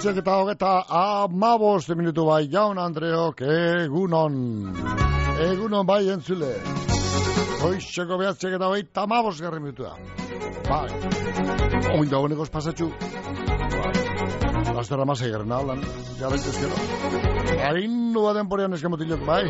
9:35 minutu bai, Jaun Andreok, egunon bai entzule. Hoixeko 9:35 minutua. Bai, oin dagoenekoz pasatxu. Lasterra masai garen hablan, jarraitezkero. Hain nua denporean eskamotilok, bai.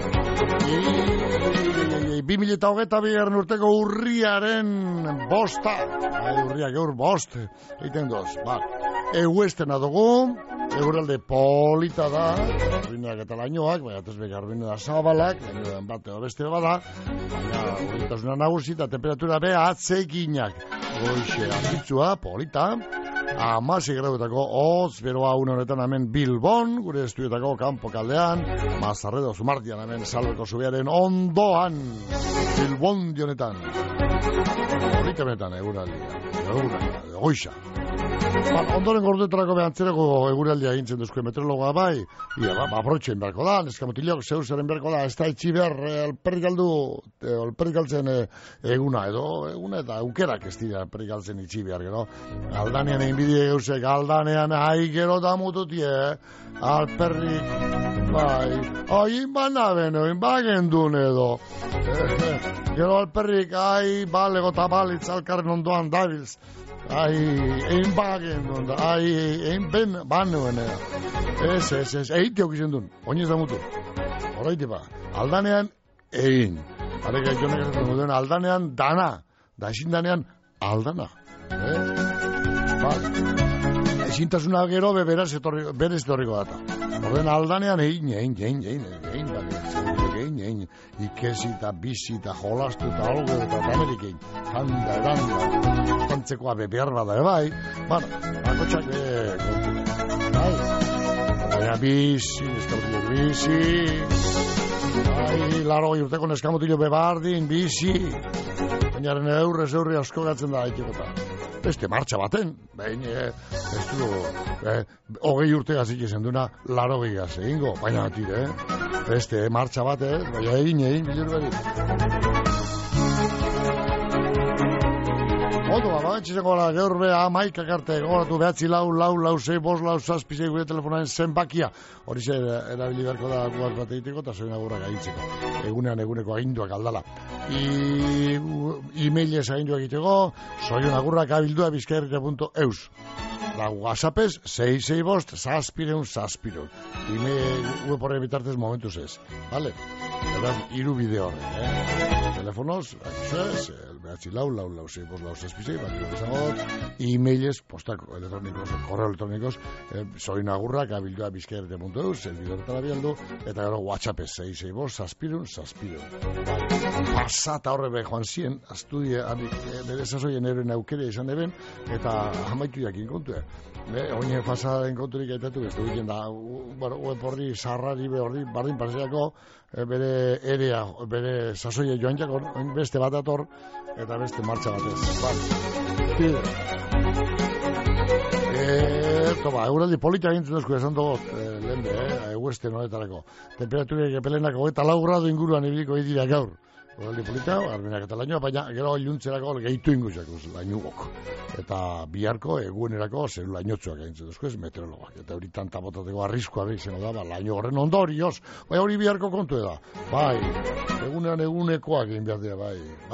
2022 urteko urriaren bosta. Urriak eur bost, egiten doz, bai. Eguestena dugu, eguralde polita da, garbineak eta lainoak, baina tezbe garbine da zabalak, lainoan bate beste bada, baina horitasuna nagusi eta temperatura be atzekinak. Goixe, azitzua, polita, 16 graduetako hotz, beroa une honetan hemen Bilbon, gure estudiotako kanpo kaldean, Mazarredo Zumartian hemen Salbeko Zubiaren ondoan, Bilbon dionetan. Polita honetan eguraldia, goixa. Ondoren gordetarako behantzerako eguraldia egintzen duzko meteorologoa bai, aprotxein beharko da, neskamotilok zeuzaren beharko da, ez da itxi behar alperrik galtzen eguna eta aukerak ez dira alperrik galtzen itxi behar, gero. Aldanean egin bidie geuzek, aldanean gero da mututie, alperrik, bai, oin banaben bagendun edo. Gero alperrik, balego eta balitzalkarren ondoan dabilz. Egin bagen, egin ban nuen, egite okizien duen, oinez da mutu, horaite ba, aldanean egin, areka jonek esaten duen, aldanean dana, da ezin danean aldana, ezintasuna gero berez etorriko data, orden aldanean egin, ikesi eta bizi eta jolastu eta algo eta Amerikein, handa edanda, tantzekoa behar bada bai, bakotxak bai, baina bizi, laro urteko neskamotillo bebardin, bizi, bainaren eurri asko gatzen da haiteko eta. Beste martxa baten, behin, ez du, 20 urte gazik ezen duna, 80 gaz egingo, baina batire, beste martxa bat, baina egin, bilur beri. Odo, bagatxizeko gara, gaur beha, maikak arte, goratu behatzi lau, 6, 5, 6, 6, gure telefonaren zenbakia, hori ze erabili beharko da guaz bat egiteko, eta zoin agurrak agintzeko, eguneko aginduak aldala. E-mailez aginduak egiteko, zoin agurrak abildua bizkairria.eus. Da WhatsAppez, 665, zazpireun. Web horre bitartez momentuz ez. Vale? Eraz, 3 bideo horre, Telefonos, behatzi lau, 6, 5, 6, 6, e-mailez, postako elektronikos, korreo elektronikos, zoin agurrak abildua bizkairria.eus, servidorretara bialdu, eta gero WhatsAppez, 665, zazpireun. Pasata horre be joan zien, astudie, bere zazoien eroen aukere izan eben, eta amaitu jakin kontu, oine pasaren konturik aitatu, ez dugu da, web horri, sarrari, horri, bardin paseako, bere erea, bere zazoie joan jako, beste bat ator, eta beste martxa batez. Euraldi polita egintzen duzko esan dugot, lehen eguesten honetarako. Temperaturek epelenak 24 gradu inguruan ibiliko dira gaur. Euraldi polita, armenak eta lainoa, baina gero iluntzerako gehitu inguzakuz lainugok. Eta biharko, egunerako, zeru lainotzuak egintzen duzko ez meteorologak. Eta hori tanta botateko arriskoa izango da, laino horren ondorioz. Bai hori biharko kontu da. Bai, egunekoak egin behar dira, bai.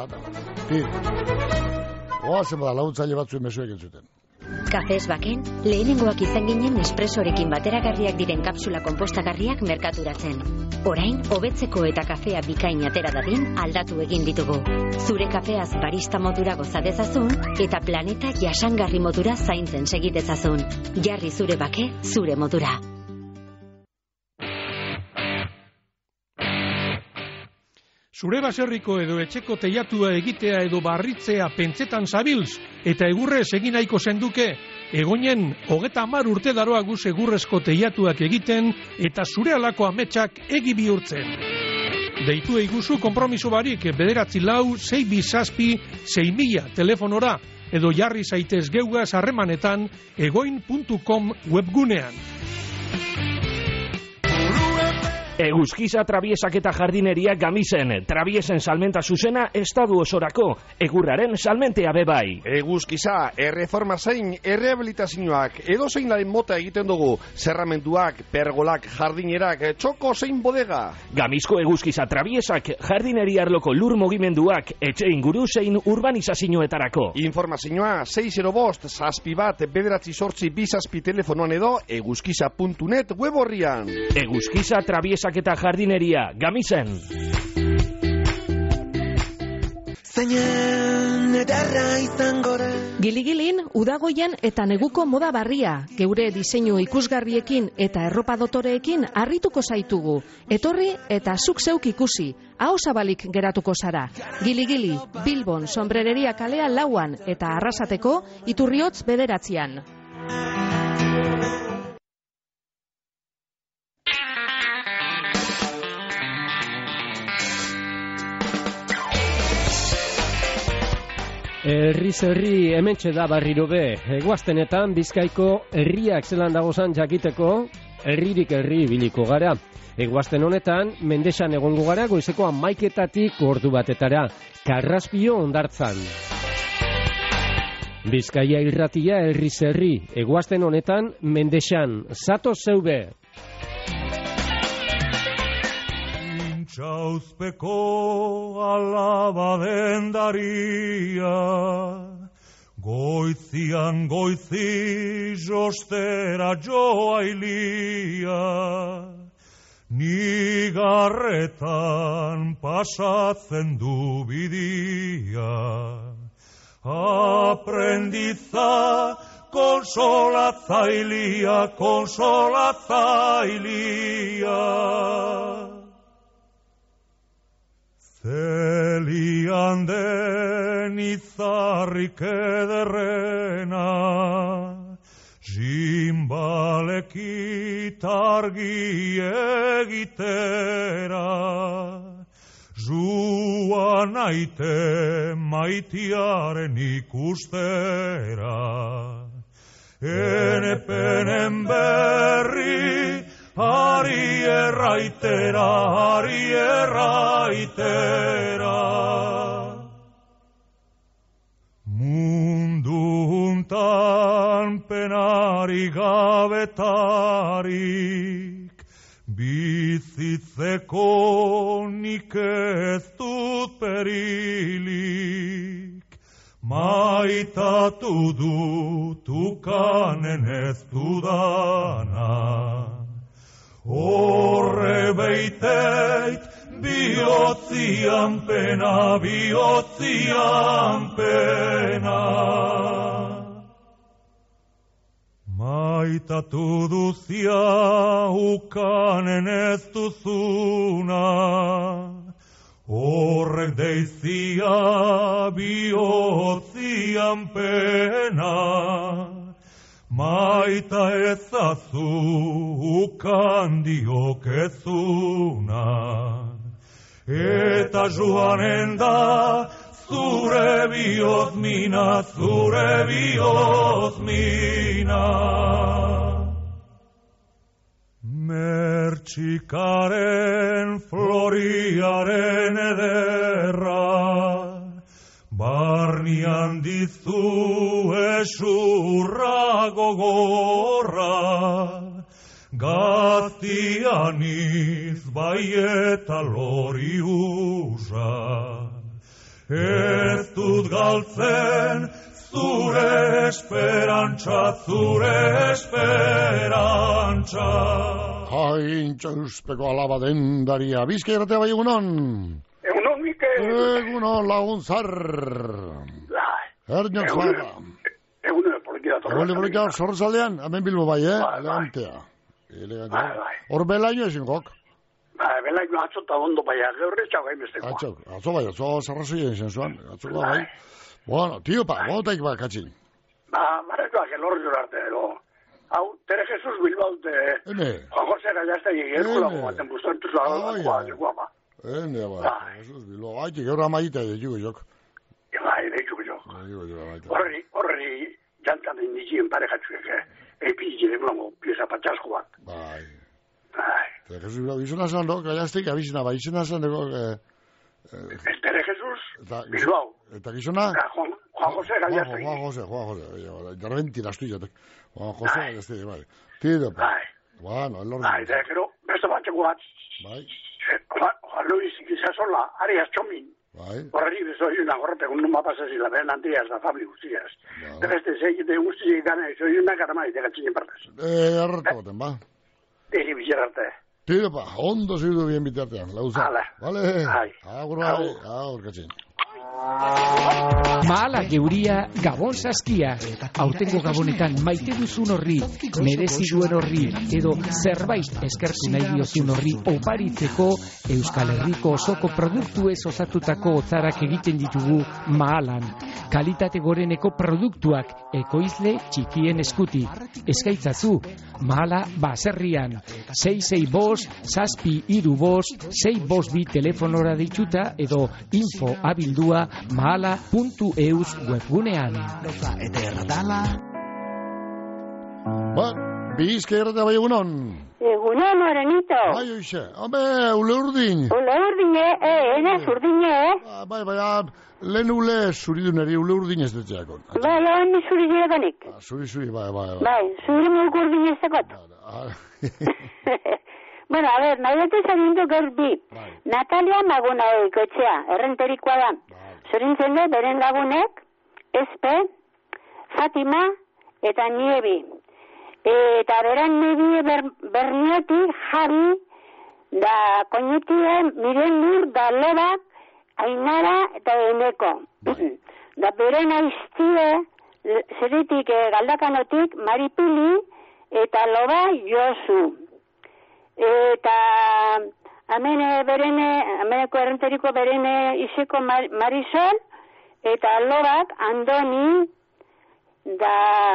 Oazen bada, laguntzaile batzuen mesuek entzuten. Kafez baken, lehenengoak izan ginen espresorekin bateragarriak diren kapsula konpostagarriak merkaturatzen. Orain, hobetzeko eta kafea bikain atera dadin aldatu egin ditugu. Zure kafeaz barista modura goza dezazun eta planeta jasangarri modura zaintzen segitezazun. Jarri zure bake, zure modura. Zure baserriko edo etxeko teiatua egitea edo barritzea pentsetan zabiltz eta egurrez egin nahiko zenduke, Egoinen 30 urte daroa guz egurrezko teiatuak egiten eta zure alako ametsak egi bihurtzen. Deitu eiguzu konpromiso barik 944-627-6000 telefonora edo jarri zaitez geugaz harremanetan egoin.com webgunean. Eguzkiza Trabiesak eta Jardineria Gamisen, trabiesen salmenta zuzena estadu osorako, egurraren salmentea bebai. Eguzkiza, erreforma zein, errehabilitazioak, edo zein laren mota egiten dugu, zerramenduak, pergolak, jardinerak, txoko zein bodega. Gamizko Eguzkiza Trabiesak, Jardineria arloko lur mugimenduak, etxe inguru zein urbanizazioetarako. Informazioa 605 61 9 2 telefonoan edo eguzkiza.net web horrian. Eguzkiza Trabiesak eta Jardineria Gamisen. Giligilin, udagoian eta neguko moda barria. Geure diseinu ikusgarriekin eta erropa dotoreekin harrituko zaitugu. Etorri eta zuk zeuk ikusi. Aho zabalik geratuko zara. Giligili, Bilbon, Sombrereria kalea 4an eta Arrasateko Iturriotz 9an. Herriz herri hementxe da barriro be. Eguaztenetan Bizkaiko herriak zelan dagozan jakiteko, herririk herri biliko gara. Eguazten honetan, Mendexan egongo gara goizeko 11:00 ordu batetara, Karraspio hondartzan. Bizkaia irratia herriz herri, eguazten honetan, Mendexan, zatoz zeube. Txauzpeko alaba dendaria, goizian goizi jostera joailia, nigarretan pasatzen du bidia, aprendiza konsolatzailia, konsolatzailia. Zelian den izarrik ederrena, zimbalekit argi egitera, zuan aite maitiaren ikustera, enepenen berri, Ari erraitera, mundu untan penari gabetarik, bizitzeko nik ez dut perilik, maitatu dut ukanen ez dudana. Horre beiteit, bihotzian pena, bihotzian pena. Maitatu duzia ukanen ez duzuna, horrek deizia bihotzian pena. Maita ezazu ukan diokezuna, eta joanen da zure bihotmina, zure bihotmina. Mertxikaren floriaren ederra, barnian dizu esurra gogorra, gaztian izbai eta lori usa. Ez dut galtzen zure esperantza, zure esperantza. Hain txauspeko alaba dendaria. Bizka irratea bai egunon? Egunon, Mikel. Egunon, laguntzar. Erdiak zara. Egunon, polikia torra. Polikia zorrozaldean, hemen Bilbo bai, elegantea. Hor belaino ezin gok. Belaino atzota ondo bai, geurre txau gai bestekoa. Atzo bai, atzo zarrazoi egin zuan. Atzo bai. Bueno, tío, gotaik bat katxin. Barrekoak elorri urarte, hau, Tere Jesus Bilbaute. Juan José Gallazta egin baten bustoentu zua guapa. Ene, Jesus Bilbao, haiti, gaur amaita egiugu jok. Egiugu jok. Horri, jantan indizien parejatzuek, epi jiren blango, pieza patxasko bat. Bai. Tere Jesus Bilbao, izena zan do, gaiaztik, abizena, bai, izena zan dugu... Tere Jesus Bilbao. Eta gizona? Juan José Gaiaztik. Juan José, interventi las tuyas. Juan José Gaiaztik, bai. Tiro, pa. Bueno, el orden. Bai, gero, beste batxeko bat. Bai. Juan Luis Gizasola, Arias Txomin. Bai. Horregi bezoiu nagorrete, un numa pasazila, beren antiaz da famili guztiaz. Beste zeikite guztiak gana, zoiu nakaramai, degatzinen partez. Arrata baten, ba. Eri bizararte. Tiro, pa, ondo zidu bien bitartean, lauza. Vale. Agur, bai, agur, katzin. Mahala geuria Gabon saskia. Aurtengo Gabonetan maite duzun horri, merezi duen horri, edo zerbait eskertu nahi diozun horri oparitzeko Euskal Herriko osoko produktuez osatutako otzarak egiten ditugu Mahalan. Kalitate goreneko produktuak ekoizle txikien eskuti. Eskaitzazu, Mahala baserrian. 665-632-652 telefonora dituta edo info abildua mahala.eus webgunean. Bizka errata bai egunon? Egunon, Morenito. Bai, oixe. Hombre, ule urdin. Ule urdin, enez urdin, Bai, lehen ule zuriduneri ule urdin ez dutxeakon. Bai, lehen zuri direkanik. Zuri, bai. Bai, zuri mulku urdin ez dakot. Bueno, a ver, nahi dut zagindu gerbi. Natalia Maguna ekotxea, errenterikoa da. Zorintzen dut, beren lagunek, Espe, Fatima eta Niebi. Eta beran Niebi Bernioti, Javi, da koñetie, Miren Nur, da Lebak, Ainara eta Eneko. Da beren aiztie, zeritik galdakanotik, Maripili eta Loba Josu. Eta... Ameneko errenteriko berene izeko Marisol, eta Lobak, Andoni, da,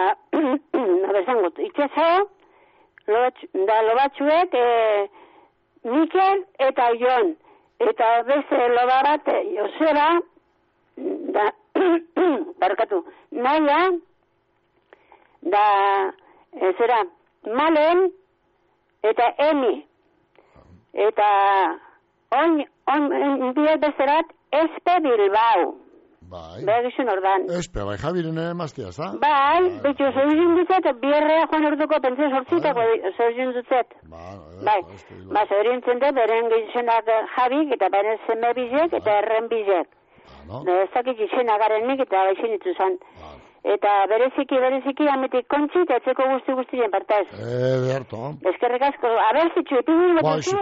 itxaso, da Lobatxuek, Mikel eta Jon, eta beste Loba bat, Joseba, da, barkatu, Naia, da, zera, Malen, eta Emi. Eta bide bezerat Espe Bilbao. Bai. Begizun ordan. Espe, bai, Javiren emaztiaz, da? Bai, betxo zoizun dutzet, bierrea joan orduko pentsa sortzitako zoizun dutzet. Bai, zoirintzen dut, beren gizenak Javik eta beren zeme bizek eta erren bizek. Ez dakit gizenak garenik eta baixin ituzan. Eta bereziki, ametik kontxi, eta etzeko guztien partaz. Beharto. Eskerrik asko, abertzitzu, epingin batutzu,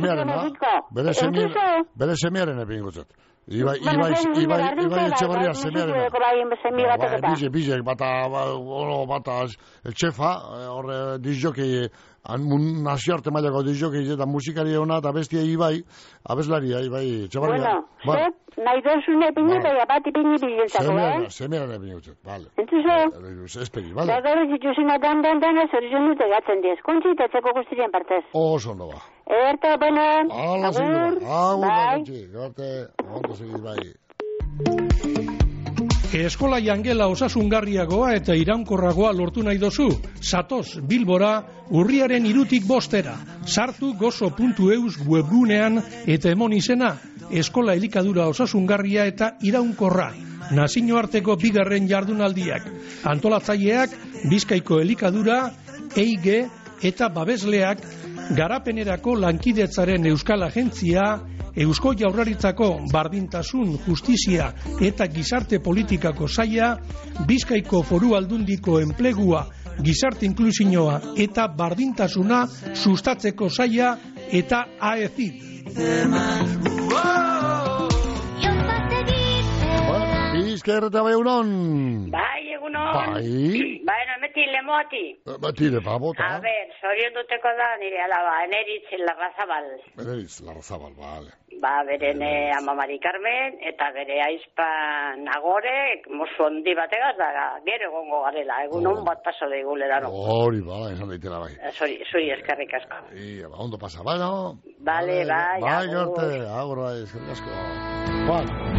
bere semiaren epingin gutzat. Ibai Etxebarria semiaren. Bizek, bata, el txefa, horre dizjokei, nazioarte mailako dizjokei eta musikari hona, eta bestia Ibai, abeslaria, Ibai Etxebarria. Bueno, nahi dozun epingin, eta bat ipingin bilintzako, Semiaren epingin gutzat, bale. Entuzo? Esperi, bale. Da gero zituzena dan, zorizun dute gatzen diez, kontxi eta etzeko guztien partez. Oso ondo ba. Erto, bueno, Eskola jangela osasungarriagoa eta iraunkorragoa lortu nahi dozu. Zatoz Bilbora urriaren 3-tik 5-era. Sartu gozo.eus webgunean eta emon izena eskola elikadura osasungarria eta iraunkorra. Nazioarteko 2. jardunaldiak. Antolatzaileak Bizkaiko elikadura, EIG eta babesleak Garapenerako Lankidetzaren Euskal Agentzia, Eusko Jaurlaritzako Bardintasun, Justizia eta Gizarte Politikako Saila, Bizkaiko Foru Aldundiko Enplegua, Gizarte Inklusioa eta Bardintasuna sustatzeko Saila eta AECID. Bizkaerreta bai egunon? Bai, egunon. Bai, meti lemoati. Tire, bota. A ver, zorion duteko da nire alaba, Eneritz Larrazabal. Eneritz Larrazabal, bale. Ba, beren ama Mari Carmen, eta bere aizpa Nagore, mozu ondi bategaz, da gero egongo garela, egunon bat paso de igulerano. Hori, bala, esan daitela bai. Zuri eskerrik asko. Ondo pasa, bai, no? Bale, bai, bai, garte, agur, bai, eskerrik asko.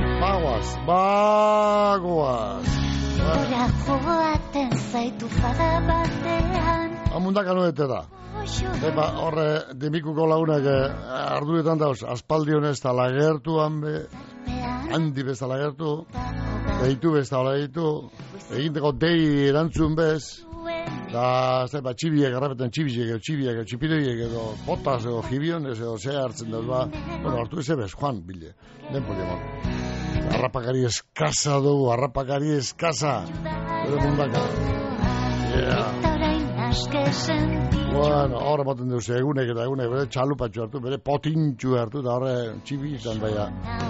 Bagoaz. Ora joaten zaitu fada batean. Amundaka nuete da. Eta horre, demikuko lagunak arduretan dauz, aspaldi honez tala gertu, handi bezala gertu, deitu bezala deitu, eginteko dei erantzun bez, da, txibiek, arrapetan txibiek, txipidoiek edo botas edo jibionez edo zea hartzen dauz, bueno, hartu ez ebez, Juan, bile, den poliamon. Arrapakari eskasa dugu, edo mundaka. Bueno, horre moten duz, egunek, bere txalupatxo hartu, bere potintxu hartu, da horre txibi izan baina.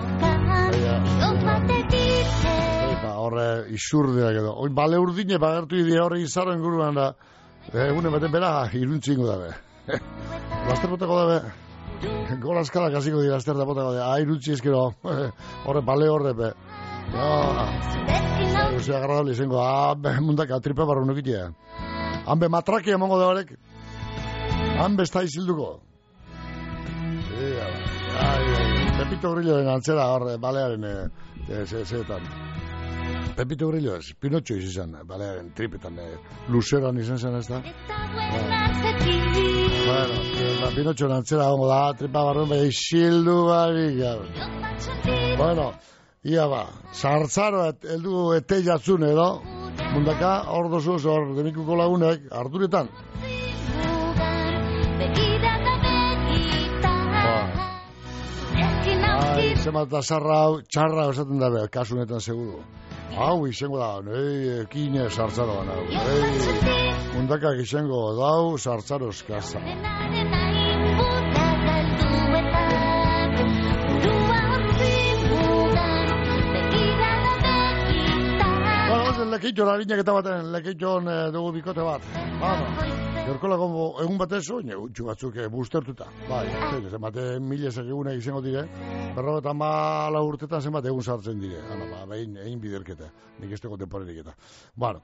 Eta horre izurdeak edo. Oin bale urdine bagertu idea horre izarren guruan da, egunen baten bera iruntzingo dabe. Laster botako dabe, golazkala kasiko dira laster da botako dabe, iruntzi ezkero, horre bale horre be. Zuzia agradable izango, mundaka tripa barro nukitea. Hanbe matrakia emango da horrek. Hanbe ez da izilduko. Pepito Grillo den antzera horre, balearen zeetan. Pepito Grillo ez, Pinotxo izan, balearen tripetan, luzeroan izan zen ez da. Bueno, Pinotxo den antzera hongo da, tripa barruen bai izildu barik. Bueno, ia ba, sartzaro eldu ete jatzun edo, mundaka, hor dozuz, hor demikuko lagunek, arduretan. Zemata txarra esaten dabe, kasunetan seguru. Hau izango da, ekine sartzaroan hau. Mundakak izango dau sartzaro eskasa. Lekeiton harinak eta baten, lekeiton dugu bikote bat. Gerkolako egun batez, utxu batzuk bustertuta. Bai, zenbate milezak egunak izango dire, 54 urtetan zenbat egun sartzen dire. Behin, egin biderketa, nik ez teko temporerik eta. Bueno,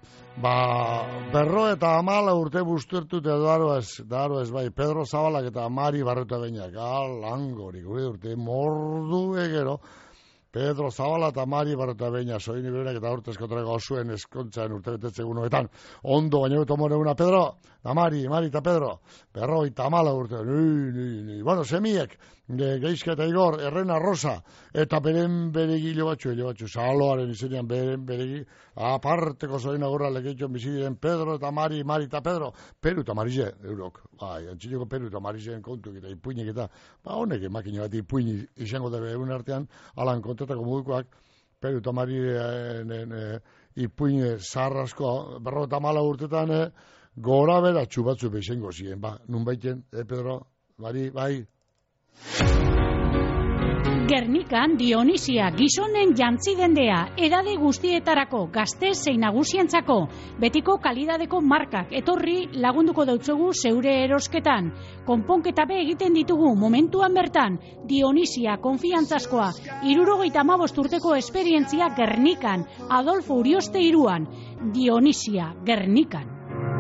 54 urte bustertuta daro ez, bai, Pedro Zabalak eta Mari Barreto Beñak, langorik, gure urte, mordu egero, Pedro Zabala eta Mari Barreto Beña, soini berenak eta urtezko trego zuen eskontzaren urtebetetze egunoetan. Ondo, baina beto more una Pedro, da Mari eta Pedro, berro eta amala urte. Bueno, semiek, Geizka eta Igor, Errena Rosa, eta beren beregi batxu, Saloaren izenean beren beregi, aparteko soina gorra lekeitxon bizidiren Pedro eta Mari eta Pedro, Peru eta Marize, eurok, bai, antxineko Peru eta Marizen kontuk eta ipuinek eta, honek makina bat ipuin izango dabe egun artean, alan kontetako mudukoak, Peru eta Marizen ipuin zarrasko, 54 urtetan, gora bera txubatzu behizengo ziren, nun baiten, Pedro, Mari, bai. Gernikan Dionisia gizonen jantzidendea, edade guztietarako, gazte zein nagusientzako, betiko kalidadeko markak etorri lagunduko dautzugu zeure erosketan. Konponketa be egiten ditugu momentuan bertan, Dionisia konfiantzazkoa, 75 urteko esperientzia Gernikan, Adolfo Urioste 3an, Dionisia Gernikan.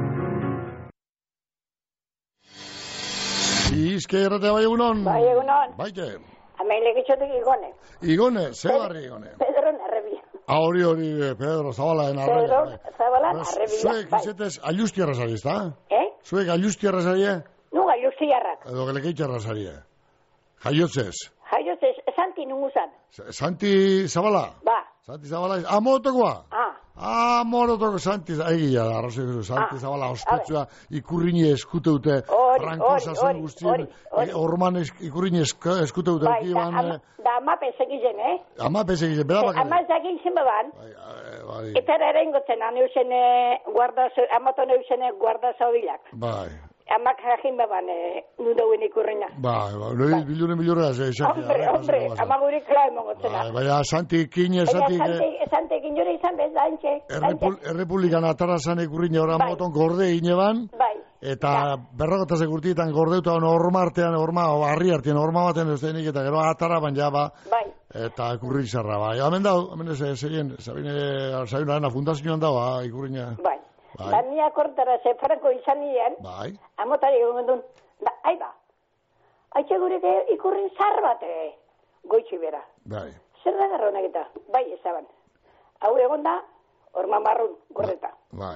Izke erratea bai egunon? Bai egunon. Baite. Hemen legitxotik Igone. Igone, ze barri Igone? Pedro Narrebia. Hori, Pedro Zabala en Arrebia. Pedro Zabala en Arrebia. Zuek izetez alustiarra zari, ezta? Zuek alustiarra zari? Nu, alustiarrak. Edo gelekeitxarra zari. Jaiotzez. Santi nunguzan. Santi Zabala? Ba. Santi Zabala, amotokoa? Morotoko Santi, egia da, Santi Zabala ospetsua ikurrini eskuteute, frankosa zen guztien, orman ikurrini eskuteute. Da amape segizen, Amape segizen, bera bakar. Amazak egin beban, eta eren gotzen, amaton eusen guardaza bilak. Bai. Amak jagin beban, nudauen ikurrina. Bai, bilure, Hombre, amagurik klau emongotzen. Baina, Santi Kine, Santi Kinore izan bez, daintxe. Errepublikan atarazan ikurrina oran moton gorde ineban. Bai. Eta berrogotazek urtietan gordeuta orma artean, harri artean, orma baten ez denik, eta gero atara ban jaba. Bai. Eta ikurri zarra, bai. Hemen zerien, Sabina fundazioan dago, ikurrina. Bai. Bania kortara ze franko izan nien, amotari egon duen, aiba, haitxe gureke ikurrin zar bat goitxi bera. Bai. Zer da garronak eta, bai ezaban. Hau egon da, orman barrun, gordeta. Bai.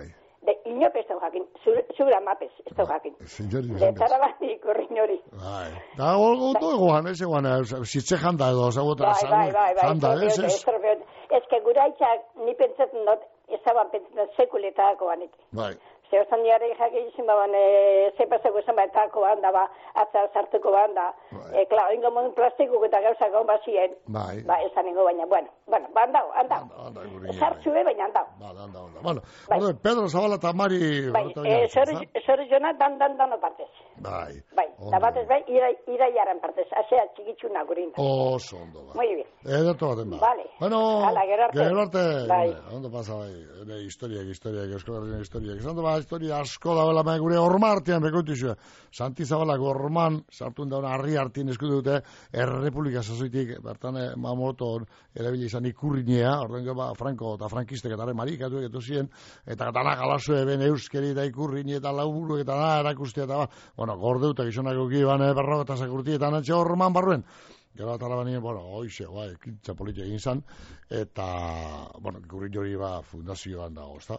De inope ez da jakin, zura mapez ez da jakin. De tarabani ikurrin hori. Da goto egoan, ez egoan, zitze janda edo, zagotra janda, ez? Ez que gura itxak, ni pentsatzen dut, ez zaban pentsatzen sekuletako banik. Bai. Zehozan diare jakin izin baban, zepazeko esan baetako banda, atza sartuko banda. Klar, ingo modun plastiko eta gauzak hon bazien. Bai. Esan ingo baina, bueno, handau. Sartzue baina handau. Bueno, Pedro Zabala eta Mari... Bai, zori jona dan partez. Bai. Bai, eta batez bai, iraiaren partez, asea txikitxuna gurin. Oso ondo, bai. Muy bien. Edo baten ba. Vale. Bueno, gero arte. Bai. Ondo pasa, bai. Historiak, Euskal historiak. Esan ba, historia asko da bela gure horma artean bekoitu zuen. Santi Zabalak horman, sartun dauna harri artien eskudu dute, Errepublika Sasoitik, bertan Mamoto erabili izan ikurrinea, ordengo ba, Franco eta frankistek eta marikatu egetu ziren, eta dana galasue ben euskeri eta ikurrini eta lauburu eta da erakustia eta ba, bueno, gordeuta gizonako giban berro eta sakurti eta natxe horman barruen. Gero atara banien, hoize, ekintza politia egin zan, eta, ikurrin hori fundazioan dago, ez da?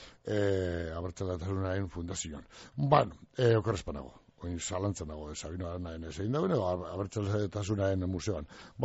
Abertzaletasunaren fundazioan. Okorrezpanago, oin zalantzan dago, Sabino Aranaen ezein dago, abertzaletasunaren museoan.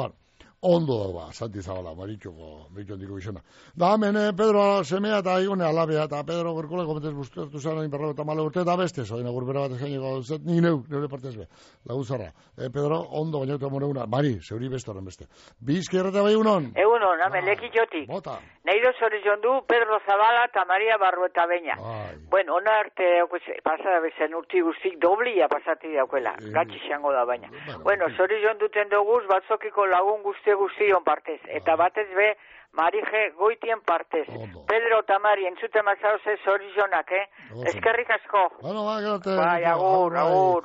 Ondo dago, Santi Zabala, maritxoko diko bizona. Da, hemen, Pedro semea eta igone alabea, eta Pedro gerkule komentez buskertu zaren berro eta male urte, eta beste, zoin agurbera bat eskainiko zet, ni neure partez be, laguzarra. Pedro, ondo bainautu amore una, Mari, zeuri bestoren beste. Bizki errete bai unon? Egunon, ame, leki jotik. Bota. Neiro zorizion du Pedro Zabala eta Maria Barrueta Beña. Bueno, ona arte, pasada bezen urti guztik doblia pasati daukuela, gatsi xango da baina. Bueno, zorizion duten doguz, batzokiko lagun guztion partez, eta batez be, Marije goitien partez. Pedro eta Mari entzute mazaoze zorizonak, eskerrik asko. Bai, agur.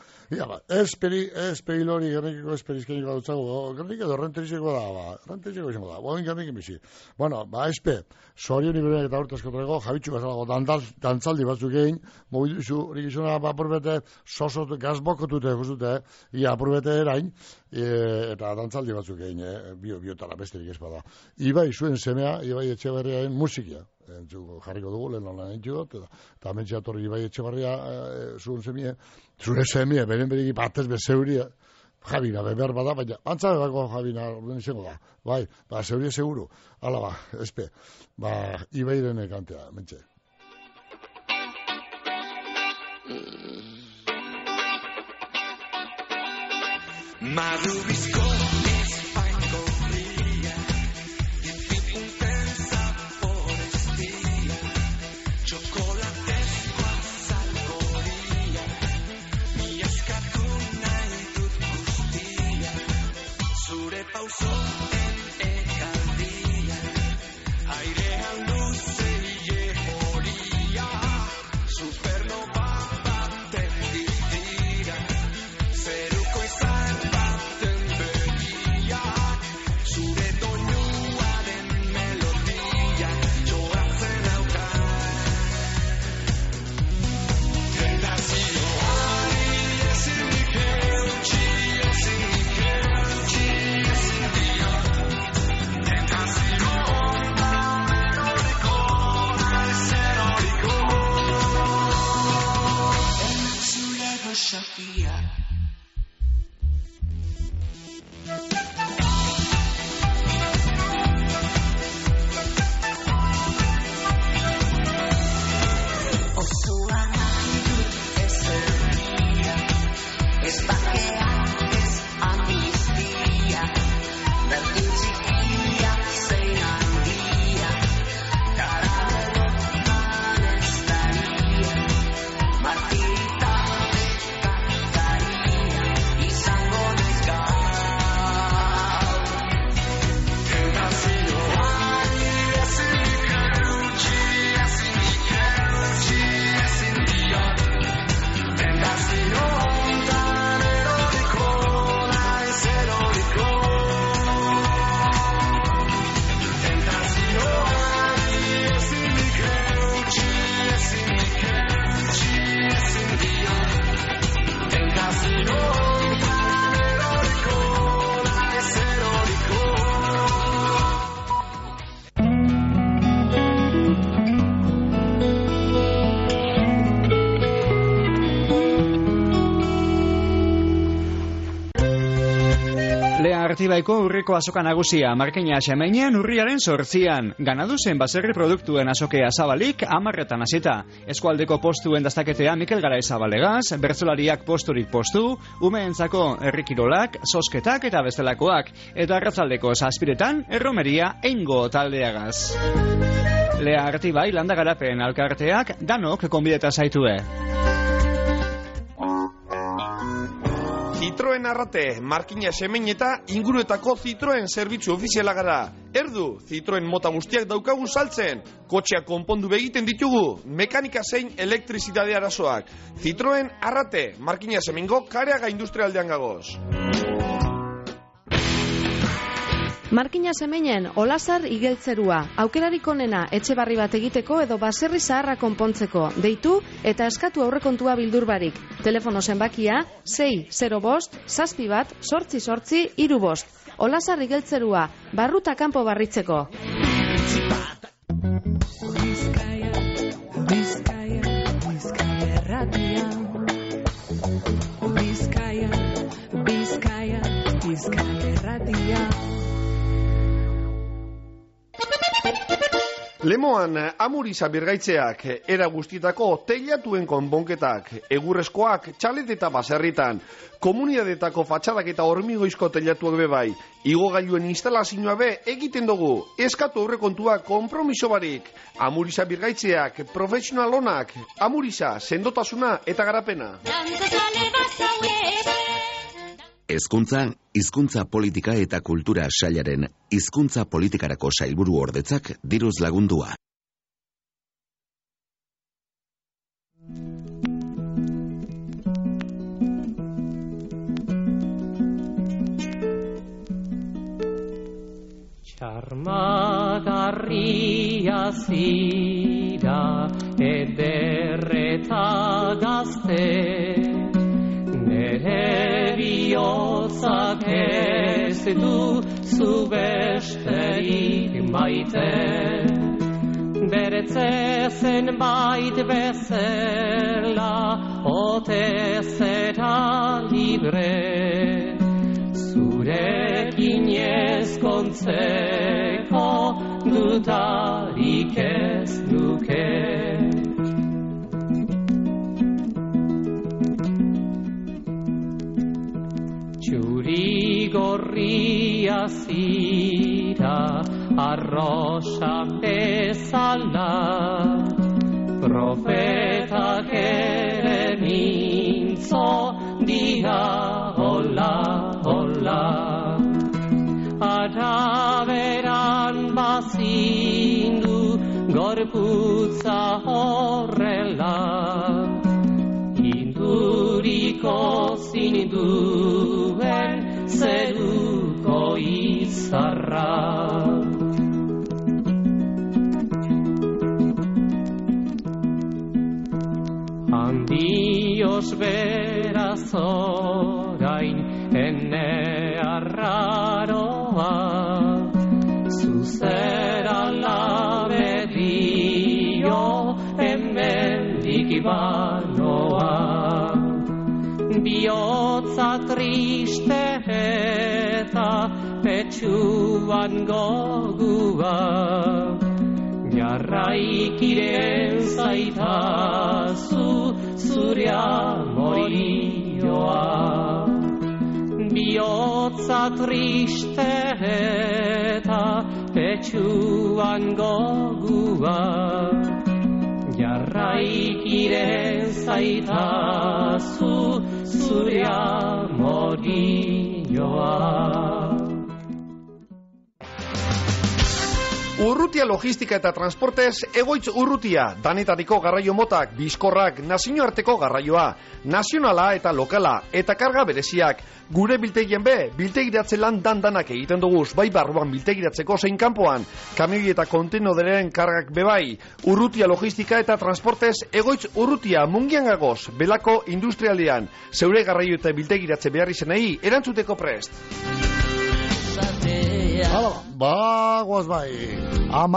Esperi lori, gernikiko esperizkeniko dutzago, gernik edo renterizeko da, boin gernik emisi. Espe, zorion ikurenak eta urte askotrego, jabitxu bazalago, dantzaldi batzuk egin, mobiduzu, rikizuna apurbete, sosot gazbokotute, ia apurbete erain, eta dantzaldi batzuk egin, biotara besterik espada. Ibai zuen semea, Ibai Etxeberriaren musikia. Jarriko dugu, lehen lan entzugot, eta mentxea torri Ibai Etxeberria zuen semie, beren beriki batez bezeuria, Javina, beber bada, baina, antzabe bako Javina, orden izango da. Bai, zeuria seguru. Hala espe, Ibairen kantea, mentxe. Madubizko espainko fria, dificulten zaporeztia, txokolatezko azalkoria, mi askatu nahi dut guztia, zure pausoen ekaldia, airean luzeie horia, supernova baten dira, zeruko izan baten begia. Artibaiko urriko azoka nagusia, Markina Xemenian urriaren 8an. Ganaduzen baserri produktuen azokea zabalik 10etan hasita. Eskualdeko postuen dastaketea Mikel Garai Zabalegaz, bertsolariak posturik postu, umeentzako herrikirolak, zozketak eta bestelakoak, eta arratzaldeko 7etan erromeria eingo taldeagaz. Lea Artibai landa garapen alkarteak danok konbideta zaitue. Citroen Arrate, Markina Semein eta inguruetako Citroen zerbitzu ofiziala gara. Erdu, Citroen mota guztiak daukagu saltzen. Kotxeak konpondu begiten ditugu, mekanika zein elektrizidade arazoak. Citroen Arrate, Markina Semengo kareaga industrialdean gagoz. Markina Semeinen Olasar igeltzerua, aukerarik onena etxe barri bat egiteko edo baserri zaharra konpontzeko. Deitu eta eskatu aurrekontua bildur barik. Telefono zenbakia 6-0-5-7-8-8-8-3. Olasar igeltzerua, barruta kanpo barritzeko. Lemoan Amuriza birgaitzeak, era guztietako teilatuen konponketak, egurrezkoak txalet eta baserritan, komunidadetako fatxadak eta hormigoizko teilatuak bebai, igogailuen instalazioa be egiten dugu, eskatu aurrekontua konpromiso barik, Amuriza birgaitzeak, profesional onak, Amuriza, sendotasuna eta garapena. Hezkuntza, hizkuntza politika eta kultura sailaren hizkuntza politikarako sailburu ordetzak diruz lagundua. Txarmagarria zira ederreta gazte, nere bihotzak ez du zu besterik maite. Beretze zenbait bezala, ote zera libre, zurekin ezkontzeko dudarik ez nuke. Gorria zira arrosa bezala, profetak ere mintzo dira hola, hola. Araberan bazindu gorputza horrela, induriko zinduen zeruko izarra. Handioz beraz orain ene arraroa, zuzera labedio hemendik banoa. Biotza triste eta petxuan gogua, jarraikiren zaitazu zure amorioa. Biotza triste eta petxuan gogua, jarraikiren zaitazu zure amorioa. Urrutia logistika eta transportez egoitz urrutia, danetariko garraio motak, bizkorrak, nazioarteko garraioa, nazionala eta lokala, eta karga bereziak. Gure biltegien be, biltegiratze lan danak egiten duguz, bai barruan biltegiratzeko zein kanpoan, kamioi eta kontenoderen kargak bebai. Urrutia logistika eta transportez egoitz urrutia, mungian gagoz, belako industrialdean, zeure garraio eta biltegiratze behar izenei, erantzuteko prest. Bagoaz bai,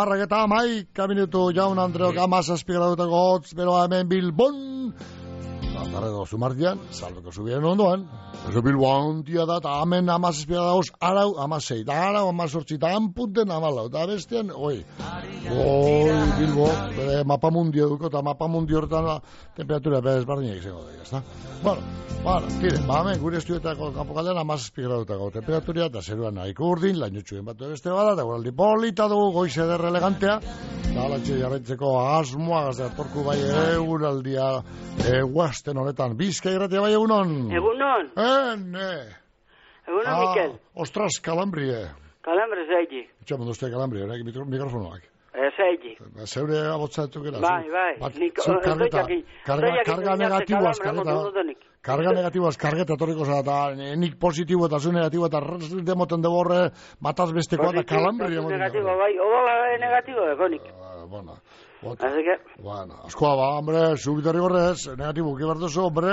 10:11 minutu jaun Andreok 17 gradutako hotz, beroa hemen Bilbon. Darre dozu martian, salbeko zubien ondoan, eso Bilbo handia da, eta hemen 17 dagoz, arau 16, da arau 18, eta hanpunten 14, eta bestean, Bilbo, bere mapamundi eduko, eta mapamundi horretan temperatura ezberdinak izango da, ezta? Bueno, tire, hemen gure estudioetako kanpo kaldean 17 gradutako temperatura, eta zeruan nahiko urdin, lainotxuen batu beste bada, eta guraldi polita dugu, goize eder elegantea, eta alatxe jarretzeko asmoa, gazte atorku bai euraldia, guazten honetan, Bizkai irratia bai egunon? Egunon? Egunon, Mikel? Ostras, kalambrie. Kalambre zaigi. Txamun duzte kalambrie, mikrofonoak. Zaigi. Zeure abotzatu gara. Bai. Karga negatiboaz kargeta torriko zara, eta nik positibo eta zu negatibo, eta demoten dugu horre bataz bestekoa da kalambrie. Negatibo, bai, odola negatibo egonik. Así que... Bueno, askoa ba, hombre, subitarri gorrez, negatibo, ki berdozu, hombre,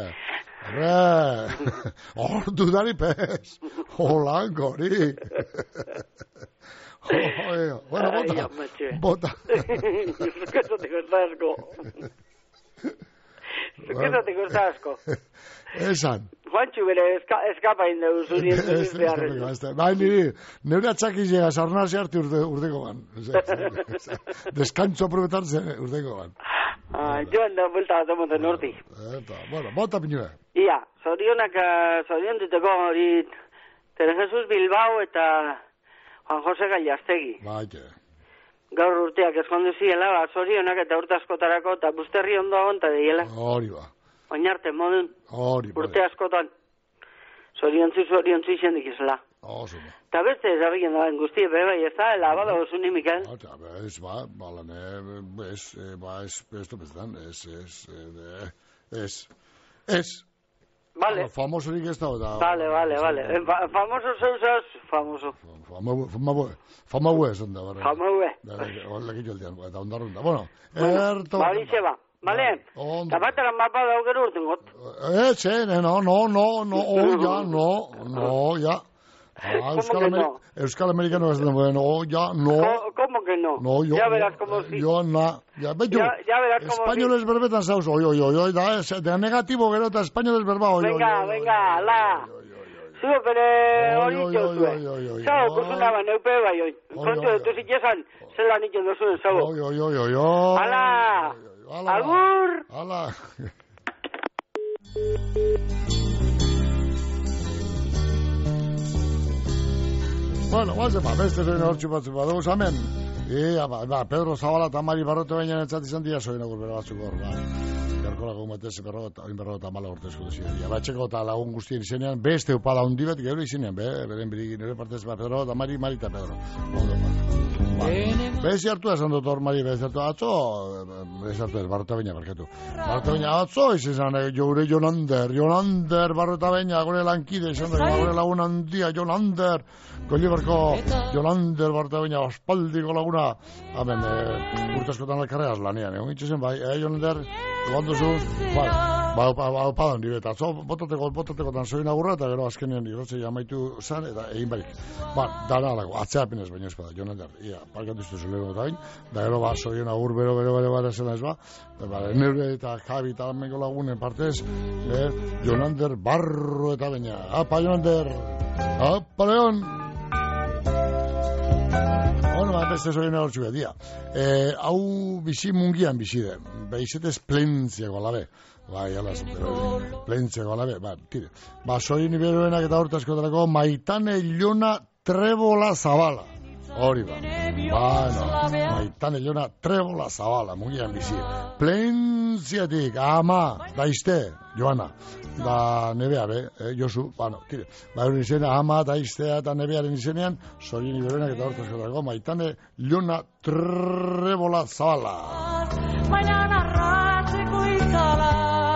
dudari pez, holankori. Bueno, bota. Eso te cuesta asco. Esan. Juanchu bere eskapa indegu zurien. Bai, nire atxakizega sarnazi harti urdeko ban. Deskantzo aprobetartzen urdeko ban. Joan da vuelta a tomoten urti. Bueno, bota pinue. Ia, zorion diteko hori Tere Jesus Bilbao eta Juan Jose Gallastegi. Baite. Gaur urteak eskondu ziela, zorionak eta urte askotarako, eta busterri ondo agonta deiela. Hori ba. Oinarte modun, urte askotan. Zoriontzu izendik izela. Osuna. Eta beste ezagien da, guztie beba, ez da, elabada osuni, Mikel. Ez, balane, ez. Vale. Famosorik ez da. Vale. Famoso zeusaz, famoso. Famahue esan da. Famahue. Lekitxo aldean, eta ondarrun da. Bueno, Balize ba. Vale. Eta batera mapa daugero urten got. Ya. Euskal Americano es bueno, ya no. ¿Cómo que no? No, yo. Ya verás cómo sí. Ya verás cómo españoles berbetan saus. Da negativo gero eta españoles berba. Venga, ala. Zuo bere hori txotue. Zau, kusuna ba, neupe bai hoi. Kontxo, etu zitxezan, zelan itzen dozuen, zau. Ala. Agur. Ala. Bueno, beste zoin hor txupatzu badugu zamen. Pedro Zabala eta Mari Barrote baina entzat izan dira zoin agur bere batzuk hor. Garko lagun batez, berrota mala urtezko duzien. Batxeko eta lagun guztien izenean, beste upada hundi bat, geure izenean, beren berikin, nire partez, Pedro eta Mari eta Pedro. Bezi hartu esan dut hor, Mari, bezi hartu atzo, bezi hartu ez, Barrote baina, barkatu. Barrote baina atzo, izan joure Jonander, Barrote baina, gure lankide, izan da, gure lagun handia, Jonander, Goliberko, Jonander, Barrote baina, ospaldiko laguna, hemen, urtaskotan alkarreaz lanean, egon itxezen, bai, Jonander, egon duzu, padan dibe, eta atzo, botateko tanzoin agurra, eta gero azkenean irratze jamaitu zan, eta egin barik. Dara alako, atzeapinez baino espada, Jonander, parkatu iztu zulero eta bain, da gero zoien agur bero zela ez neure eta Javi eta mengo lagunen partez, Jonander Barro eta baina. Apa, Jonander! Apa, Leon! Beste zoien agortzu dia. Hau bizi mungian bizi den. Beizetez plentziago alabe. Plentziago alabe. Tire. Zoien iberoenak eta hortazkotarako Maitane Ilona Trebola Zabala. Hori ba. Maitane Ilona Trebola Zabala. Mungian bizi. Plentziatik. Ama. Daizte. Joana. Da nebea, Josu. Tire. Hori izena, ama, daiztea eta nebearen izenean, zoien iberenak eta hortazkotarako Maitane Ilona Trebola Zabala. Baina narratzeko izala,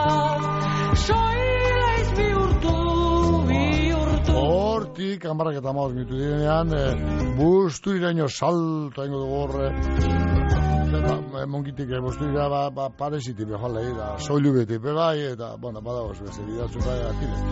soileiz bihurtu. Hortik, kanbarrak eta maoz minutu direnean, bustu iraino salto ingo dugu horre. Mongitik busturira parezitik behalei, da soilu beti bebai, eta, badagoz, beste bidatzu bai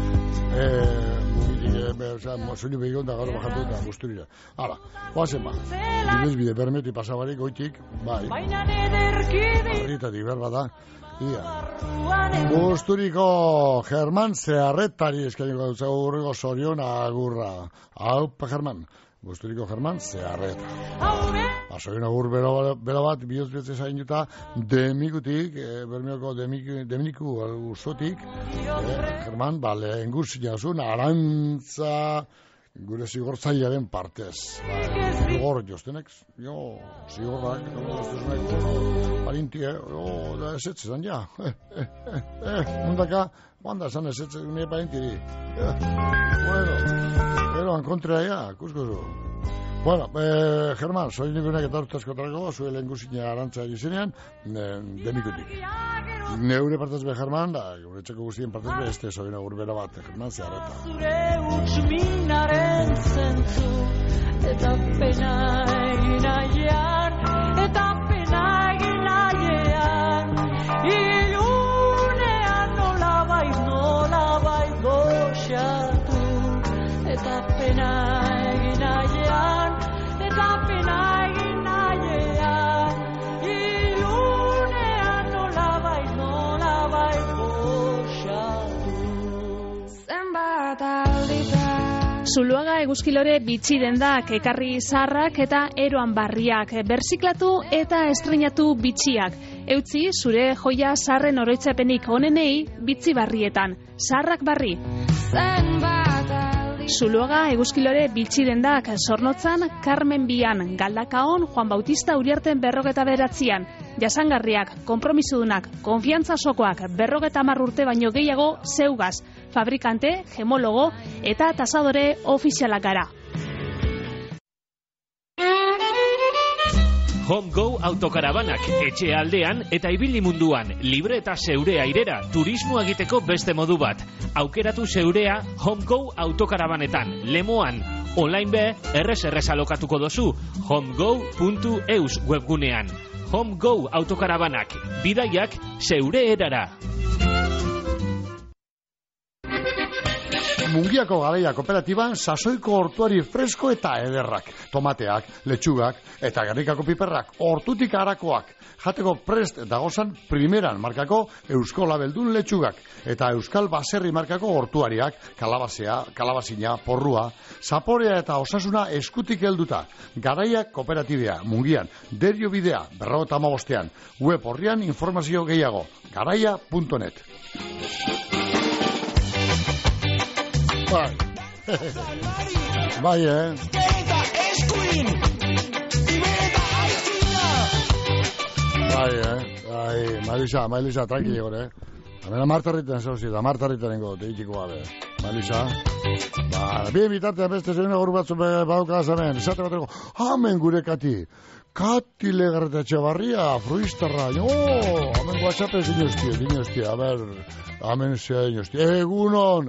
mongitik, soilu behion da gaur bajatu eta busturira. Hala, guazen ba, bidezbide bermeti pasabarik goitik, bai, harritatik berba da, Gusturiko German Zeharretari eskainiko dut urriko zorion agurra. Aupa German. Gusturiko German Zeharreta. Zorion agur bera bat, bihotz betze zainduta, demikutik, bermeoko deminiku gustotik, German, lehen guztia zuen, arantza, gure zigortzailearen partez. Zigor joztenek, zigorrak, parinti, da esetzezan, ja. Mundaka, banda esan esetzezan, nire parintiri. Bueno, pero en kontra, ja, kuskozu. Bueno, Germán, soy nikunek eta urtazkotarako, zue lehen guzina arantza egizenean, demikutik. Neure partez be, Germán, gure txeko guztien partez be, este soy nagur bera bat, Germán, Zeharreta. Zure utxminaren zentzu, eta pena egin aiean, eta pena egin aiean, ilunean nolabait goxatu, eta pena egin aiean, eta pena egin aiean, ilunean nolabait goxatu. Zenbat aldita. Zuluaga eguzkilore bitxi dendak, ekarri zarrak eta eroan barriak, berziklatu eta estrenatu bitxiak. Eutzi zure joia zarren oroitzapenik onenei bitzi barrietan, zarrak barri. Zuluaga eguzkilore bitxi dendak, Zornotzan, Carmen Bian, Galdakaon, Juan Bautista Uriarten 59an, jasangarriak, konpromisodunak, konfiantza sokoak, 50 urte baino gehiago zeugaz, fabrikante, gemologo eta tasadore ofizialak gara. Home Go autokarabanak, etxe aldean eta ibili munduan, libre eta zeure airera, turismo egiteko beste modu bat. Aukeratu zeurea Home Go autokarabanetan, Lemoan, online be, errez alokatuko dozu, homego.eus webgunean. Home Go autokarabanak, bidaiak zeure erara. Mungiako Garaia Kooperatiban sasoiko hortuari fresko eta ederrak, tomateak, letxugak eta gernikako piperrak, hortutik harakoak, jateko prest dagozan primeran markako Eusko Labeldun letxugak eta Euskal Baserri markako hortuariak, kalabazina, porrua, zaporea eta osasuna eskutik helduta. Garaia Kooperatibea, Mungian, Derio Bidea, 55ean, web horrian informazio gehiago, garaia.net. Bai, Mailisa, tranquili gore, Hemen amartarriten zauzit, amartarritenengo, teitiko gabe. Malisa? Bien bitartean beste zein agur batzu badukaz hemen, esate bateko, hemen gure Kati. Kati Legarreta Barria, fruistarra, hemen WhatsApp ez dinostia, a ber, hemen zea dinostia. Egunon,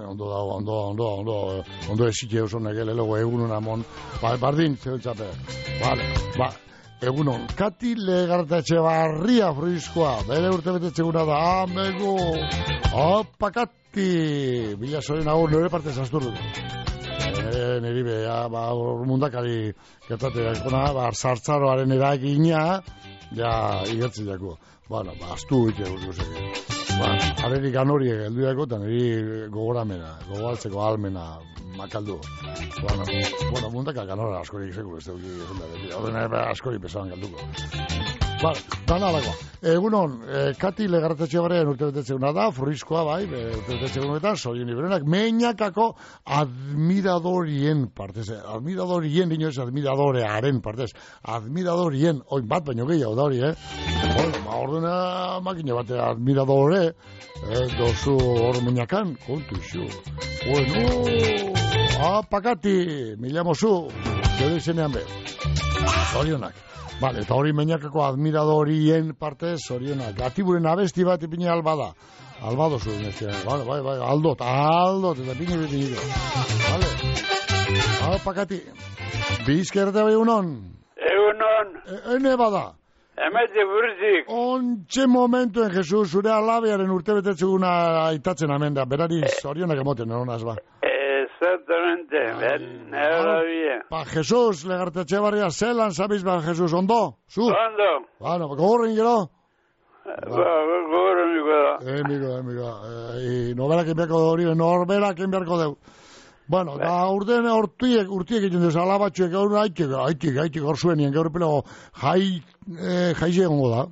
ondo esite euson egele, logo egunon amon, bardin, zeu txape. Vale, egunon, Kati Legarreta Barria, fruiskoa, bere urte betetzeguna da, amego, opa Kati, bila zoren agur, nire parte zazturdu. Neri beha, mundakari gertateak sartzaroaren eragina, igertzi jako. Bueno, astu ite guzeke. Arerik anoriek heldu jako, eta niri gogoraltzeko almena makaldu. Bueno, mundakak anora askorik zeku, ez dugu, askorik pesaban galduko. Dana alakoa. Egunon, Kati Legarreta Barriaren urtebetetzeuna da, Furrizkoa bai, urtebetetzeunetan, Zorien Iberenak, Meñakako admiradorien partez, admiradorien, dino ez admiradorearen partez, admiradorien, oin bat baino gehiago da hori, ordena makina bate admiradore, dozu hor Meñakan, kontu isu. Bueno, apakati, mila mozu, gero izenean be, Zorionak. Vale, eta hori Meñakako admiradorien parte, zorionak. Gatiburen abesti bat ipini albada. Albado zuen, bai, aldot, eta ipini. Vale. Pakati. Bizkerte bai egunon? Egunon. Ene bada. Emete burzik. Ontxe momentuen, Jesus, zure alabearen urtebetetzeguna aitatzen hemen da. Berari zorionak emoten, eronaz ba. Exactamente, bien. Jesus, Legarreta Barria, zelan zabiz, Jesus, ondo? Zu? Ondo. Bueno, gogorren gero? Gogor emiko da. Emiko. Norberak enbiarko deu. Bueno, da urten urtiek egin duz, alabatxuek gaur haitik hor zuenien, gaur pelego jaize egongo da.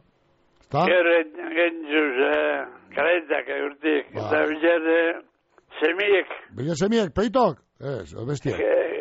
Karetak urtik, eta bilar semiek. Bilar semiek, peitok? Ez, bestiak.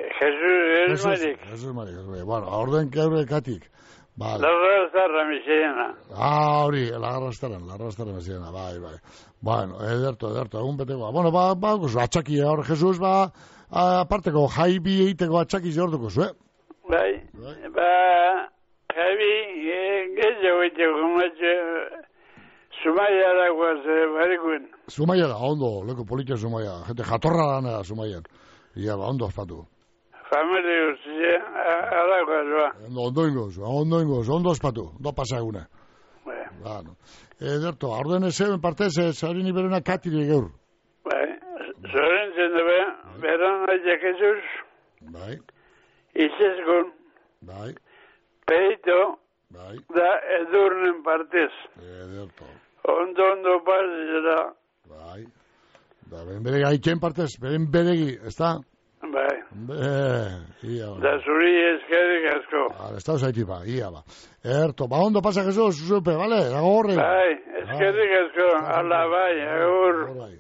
Jesus Marik. Bueno, orden gaur katik. Larrastarra misena. Hori, larrastarra misena, bai. Bueno, ederto, egun beteko. Bueno, atxaki hor, Jesus, aparteko jaibi eiteko atxaki zehortuko zu, Bai, jaibi, gehiago eiteko, Zumaia dagoaz, barikuen. Zumaia da, ondo, leko politia Zumaia. Gente jatorra da Zumaian. Ia, ondo ospatu. Familia guztia, dagoaz, Ondo ospatu, ondo pasa egune. Bueno. Ederto, orden zeben partez, zarin iberena katiri gaur. Bai, zoren zende beran aitak ezuz. Bai. Izezgun. Bai. Peito. Bai. Da edurnen partez. Ederto. Ondo pasera. Bai. Da beren beregi aitzen partez, beren beregi, ez da? Bai. Da zuri eskerik asko. Ez da usaiti ia ba. Erto, ondo pasa Jesus, zupe, bale? Dago horre. Bai, eskerik asko, ala bai, agur.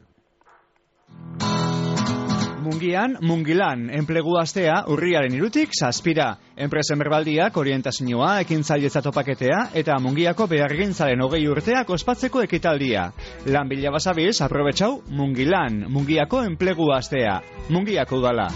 Mungian, Mungilan, enplegu astea urriaren 3tik 7. Enpresen berbaldiak, orientazioa, ekintzailetza topaketea eta Mungiako behargintzaren 20 urteak ospatzeko ekitaldia. Lan bila basabiz, aprobetxau, Mungilan, Mungiako enplegu astea. Mungiako udala.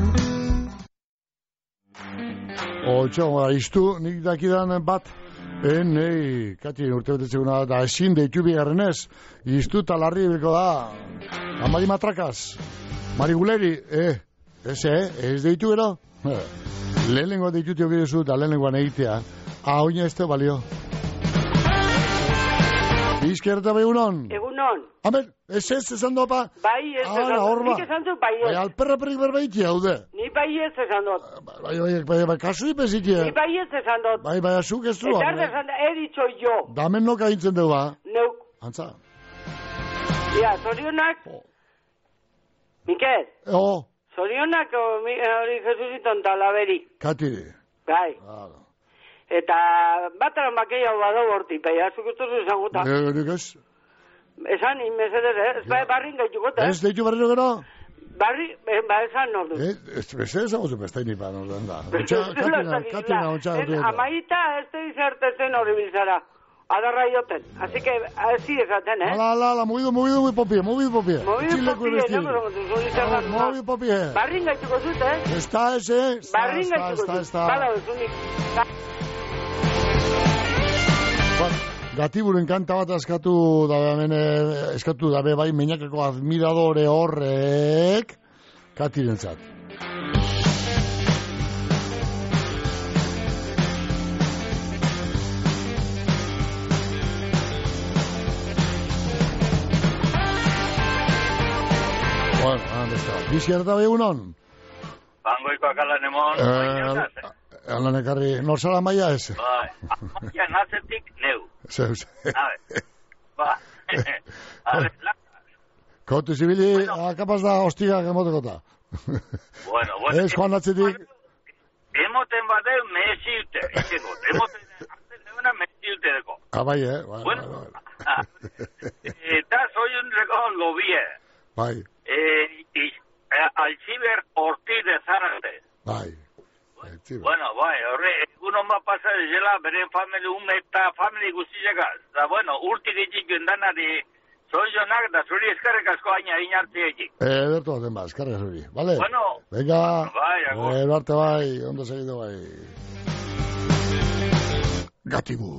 Iztu, nik dakidan bat, Kati, urte betetzeguna da, ezin deitu bigarrenez, iztu talarri bilko da, amari matrakaz. Mariguleri, ez deitu gero? Lehenengoa deitu teo girezu, da lehenengoan egitea. Oina ez te balio. Bizkerta egunon? Egunon. Amen, ez esan doa pa? Bai, ez esan doa. Nik esan doa, bai ez. Bai, alperra perik berbaitia, haude. Ni bai ez esan doa. Bai, kasu ipezitia. Ni bai ez esan doa. Bai, azuk ez du. Eta esan doa, editxo jo. Damen noka hintzen dugu, ba? Neuk. Antza. Ja, zorionak. Mikel? Zorionak hori Jesusiton talaberi. Katiri. Bai. Eta batara makeia bado borti, bai, azuk ustozu esan guta. Nik ez? Esan, inmesedez, ez bai barrin gaitu gota. Ez deitu barriro gero? Barri, esan nordu. Ez esan guzu pestaini pa norden da. Katina, ontsa. Amaita ez te izartezen hori bilzara. Adarra joten. Así que, así esaten, Ala, movido muy popie. Movido popie, Barrin gaituko zut, Está ese. Barrin gaituko zut. Bala, bezunik. Gatiburen kanta bat eskatu dabe bai meinakeko admiradore horrek Katirentzat. Bueno, ¿dónde está? Bizkerta egunon? Bangoikoak alan emon. Alan ekarri, norzala maia ez? Bai, maia nazetik neu. Zeu. Ba, Kotu zibili, kapaz da hostigak emotekota. Bueno. Ez, joan atzetik? Emoten badeu mezilte. Emoten deuna mezilte deko. Bai, Bueno, eta soy un regón gobie. Bai. Altziber orti de Zarate. Bai. Bueno, bai, horre, egunon bat pasa dela, beren familia eta familia guztiakaz. Da, bueno, urtik egin gendanari zoionak, da zuri eskarrek asko aina inartzi egin. Edertu baten ba, eskarrek zuri, bale? Bueno. Venga, bai, bai, ondo segido bai. Gatibu.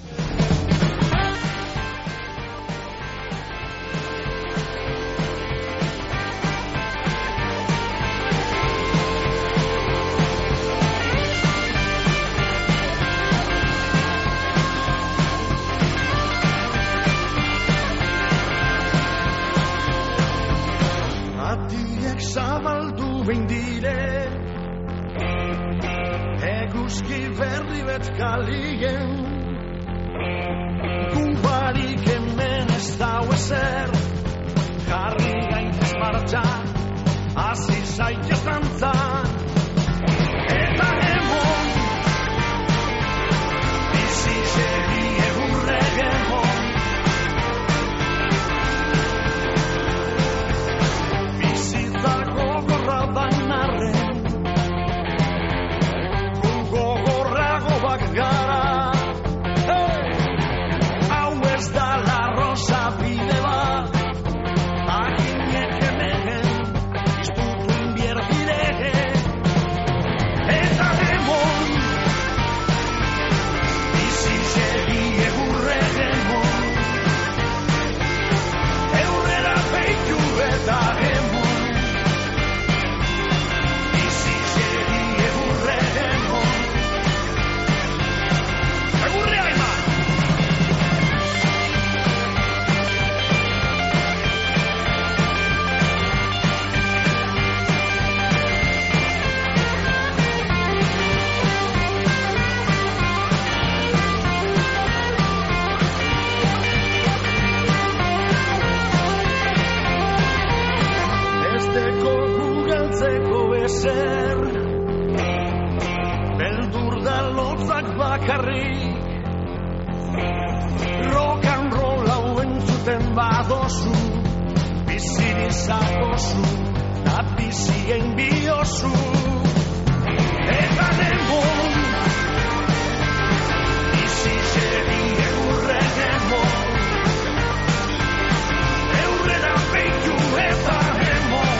Zabaldu beindire Eguzki berri bet kalien Gubari Oraindik hemen ez dau ezer, jarri gaitez martxan, hasi zaitez dantzan, eta emon, bizi segi egurrek emon, bizitzako gorra bainarren, gu gogorrago bak gara. Beldur da lotzak bakarrik, rock and roll hau entzuten badozu, biziri zatozu, da bizien biozu, eta demon, bizi segi egurren emon, eurrera peitu eta emon.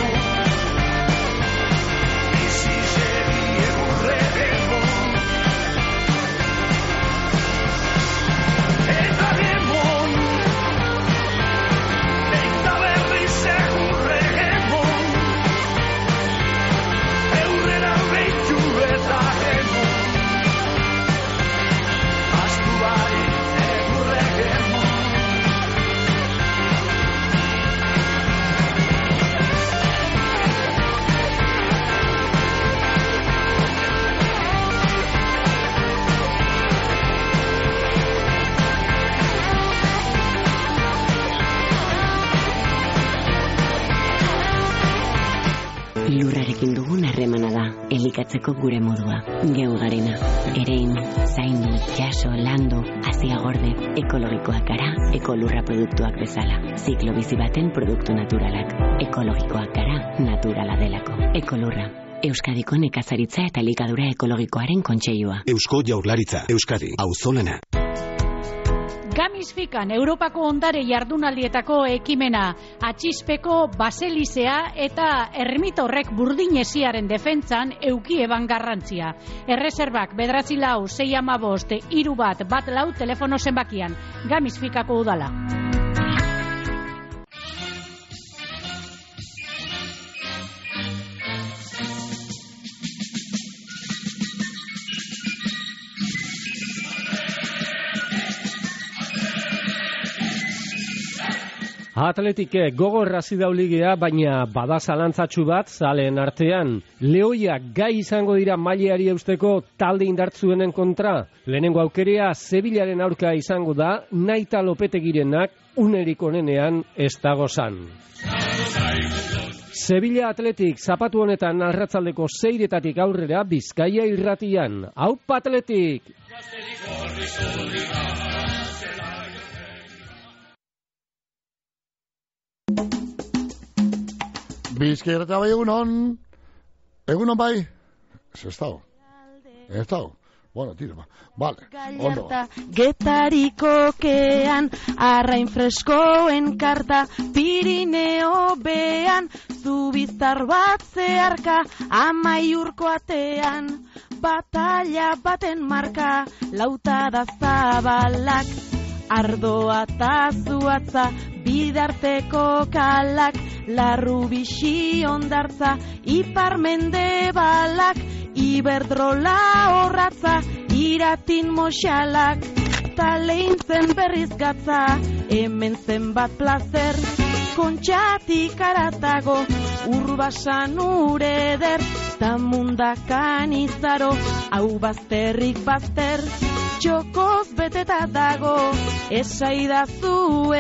Lurrarekin dugun harremana da, elikatzeko gure modua. Geu garena, erein, zaindu, jaso, landu, hasia gorde, ekologikoak gara, ekolurra produktuak bezala. Ziklo bizi baten produktu naturalak. Ekologikoak gara, naturala delako. Ekolurra. Euskadiko nekazaritza eta elikadura ekologikoaren kontseilua. Eusko Jaurlaritza, Euskadi, auzolana. Gamisfikan Europako ondare jardunaldietako ekimena, atxispeko baselizea eta ermitorrek burdinesiaren defentsan eukieban garrantzia. Erreserbak 944-615-114 telefono zenbakian. Gamisfikako udala. Atletik gogor hasi da ligea, baina bada zalantzatsu bat zaleen artean. Lehoiak gai izango dira mailari eusteko talde indartzuenen kontra. Lehenengo aukerea Sevillaren aurka izango da, Naita Lopetegirenak unerik onenean ez dago zan. Sevilla Atletik zapatu honetan arratsaldeko 6:00 aurrera Bizkaia irratian. Aupa Atletik! Bizkaia bai egunon bai, ez dago, bueno, tira, vale, ondo. Getariko kean, arrain freskoen karta, Pirineo bean, zubiztar bat zeharka, Amaiurko atean, batalla baten marka, lautada zabalak, ardoa ta zuatza, bidarteko kalak, larru bixi ondartza, ipar mendebalak, iberdrola horratza, iratin moxalak, taleintzen berriz gatza, hemen zenbat plazer, kontxatik aratago, urbasan ureder, tamundakan izaro, hau bazterrik bazter, Jokoz beteta dago, esaidazu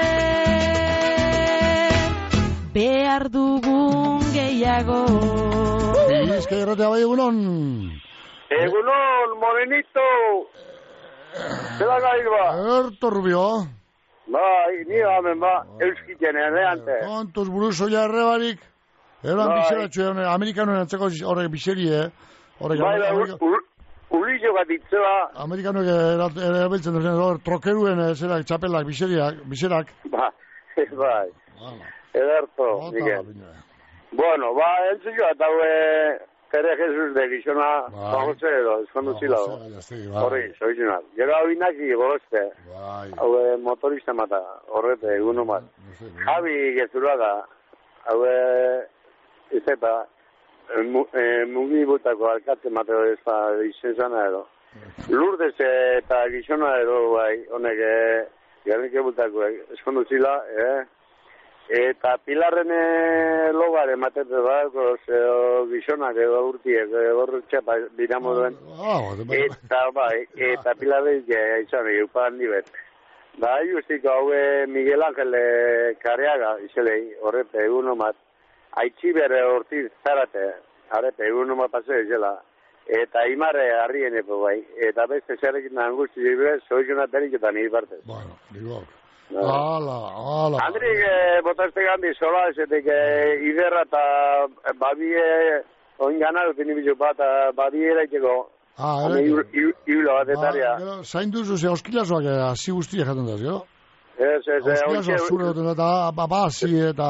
behar dugun gehiago. Bizkai erratea bai egunon. Egunon, morenito. Zela gai ba. Erto Rubio. Bai, ni hamen ba, euskiten ante. Kontuz buruzoia errebarik. Eran bizeratxo, amerikanoen antzeko horrek bizerie. Bai, ulillo bat itzela. Amerikanoek erabiltzen duzen, trokeruen zera txapelak, bizerak. Bai. Ederto, Miguel. Bueno, ba, entzio eta Kere Jesus de Gizona, Jose edo, eskondu zilado. Horri, soizunal. Gero hau inaki gozte. Hau motorista mata, horrete, eguno mat. Javi gezurada, hau izeta, mugi butako alkatze mateo ezta izenzana edo. Lourdes eta Gizona edo, bai, honek, garrike butako, eskondu zila, Eta Pilarren logare matete da, Gizonak edo urtiek, gorrutxepa dinamo duen. Eta bai, eta Pilarren izan egupan nibet. Da, justiko haue Miguel Ángel Kareaga, izelei, horrepe, eguno mat, Aitzibere Ortiz zarate, horrepe, eguno mat pase izela. Eta Imare harrienepo bai, eta beste zerrekin angusti dibe, zoizuna beriketan ibartez. Bueno, digo. Hala. Andrik, botaste gandi, sola, ezetek iderra eta babie oin ganado tenibizu bat, babie eraiteko. Iulo bat etaria. Zain duzu, ze oskilazoak hasi guztiak jaten daz, jo? Oskilazoak zure duten eta babasi eta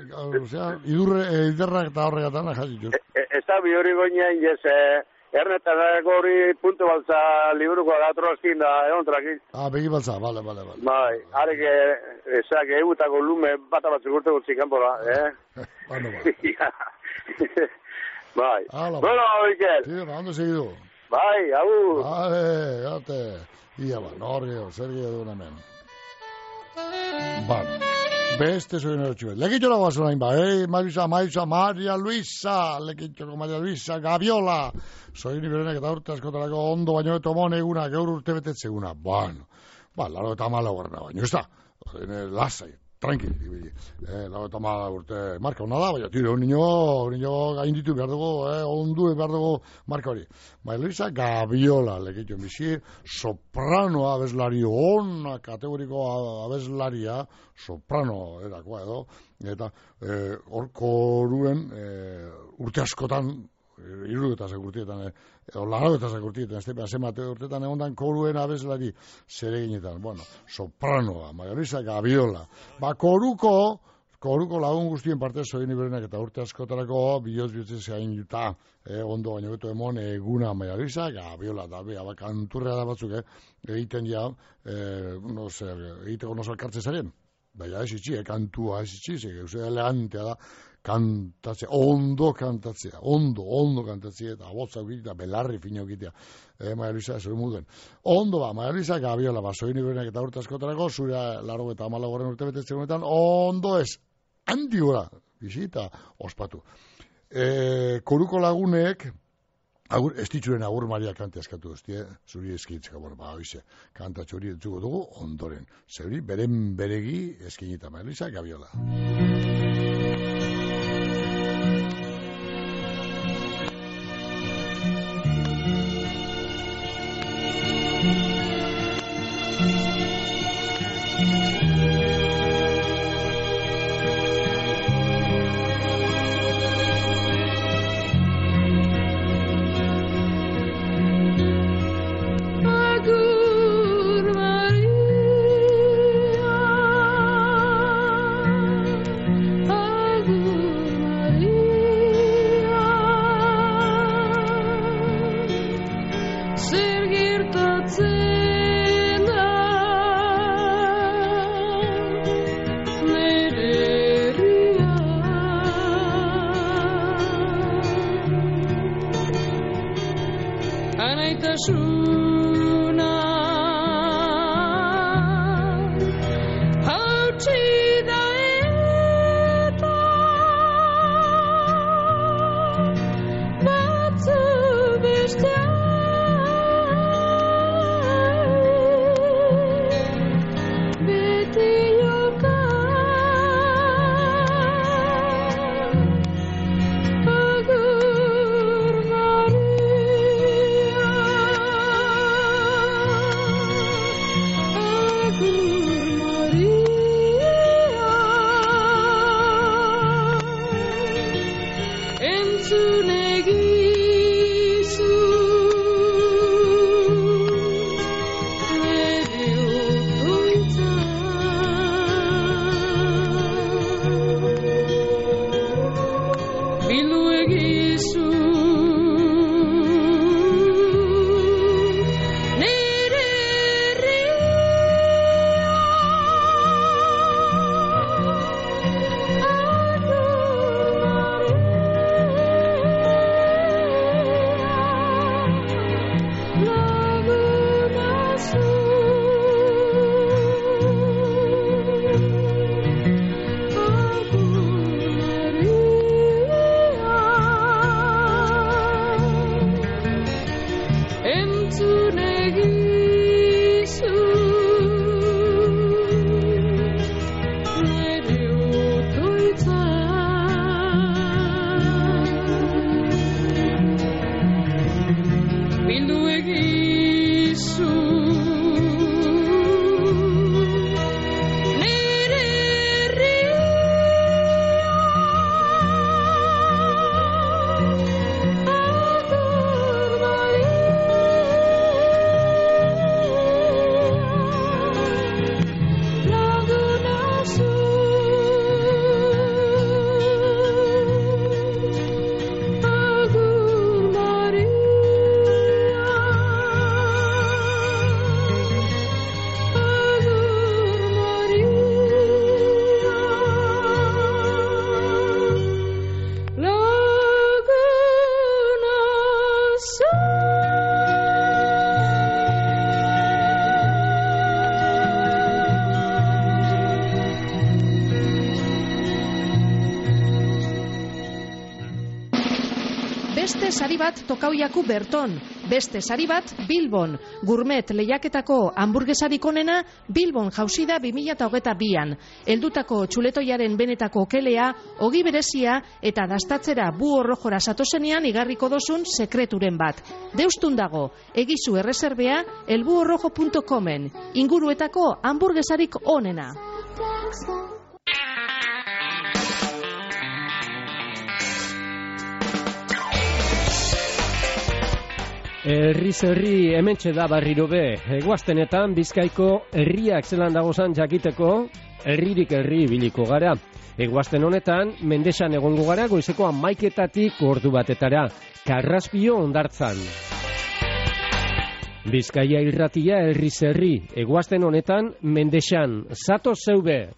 iderrak eta horregatan jatituz. Ez da bi hori goinean, Ernetarako hori puntu baltza liburuko gatro azkin da, egon trakit. Begi baltza, bale. Bai, harek, ezak, egutako lume bata batzuk urte gutzi kanpora, Bai. Bueno, Iker. Sí, ondo segidu. Bai, hau. Bale, gate. Ia ba, norgeo, zer gehiago duen hemen. Bale. Beste soy no chulo. Le quito la voz a Maria Luisa, le quito Maria Luisa Gaviola. Soy ni berena eta urte askotarako ondo baino eto moneguna gaur urte betetzeguna. Bueno. Ba, laro eta mala guarda baino, ez da. Lasai, tranquil. Laro eta mala urte marka ona da, baina tiro, un niño gainditu behar dugu, ondu behar dugu marka hori. Maria Luisa Gaviola, le quito bizi, soprano abeslari ona, kategoriko abeslaria, soprano erakoa edo, eta horko oruen urte askotan, irudetazak urtietan, laradetazak urtietan, zemate urtetan egondan koruen abeslari zereginetan. Bueno, sopranoa, Maria Luisa Gaviola. Ba, koruko lagun guztien parte zoin iberenak eta urte askotarako bihoz bihotzen zehain juta, ondo baino beto emon eguna Maria Luisa Gaviola da, bea, kanturrea da batzuk, egiten ja, egiteko noso alkartze zaren. Baina ez itxi, kantua ez itxi, euse elegantea da, kantatzea, ondo kantatzea, eta abotza egitea, belarri fina egitea, Maria Luisa, ez hori muden. Ondo ba, Maria Luisa Gaviola, zoin iberenak eta urte askotarako, zure laro eta amalagoren urte betetzen honetan, ondo ez, handi gora, bizita, ospatu. Koruko lagunek, ez ditzuren agur Maria kante eskatu duztie, zuri eskitzeko, hoize, kanta txuri entzuko dugu, ondoren. Zeuri, beren beregi eskinita Maria Luisa Gaviola. Beste sari bat Tokaujaku Berton, beste sari bat Bilbon. Gourmet lehiaketako hamburguesarik onena Bilbon jausi da 2022an. Heldutako txuletoiaren benetako kelea, ogi berezia eta dastatzera bu horrojora satozenean igarriko dozun sekreturen bat. Deustun dago, egizu erreserbea elbuhorrojo.comen. Inguruetako hamburguesarik onena. Herriz herri hementxe da barriro be. Eguaztenetan Bizkaiko herriak zelan dagozan jakiteko, herririk herri ibiliko gara. Eguazten honetan, Mendexan egongo gara goizeko 11:00 ordu batetara, Karraspio hondartzan. Bizkaia irratia herriz herri, eguazten honetan, Mendexan, zatoz zeube.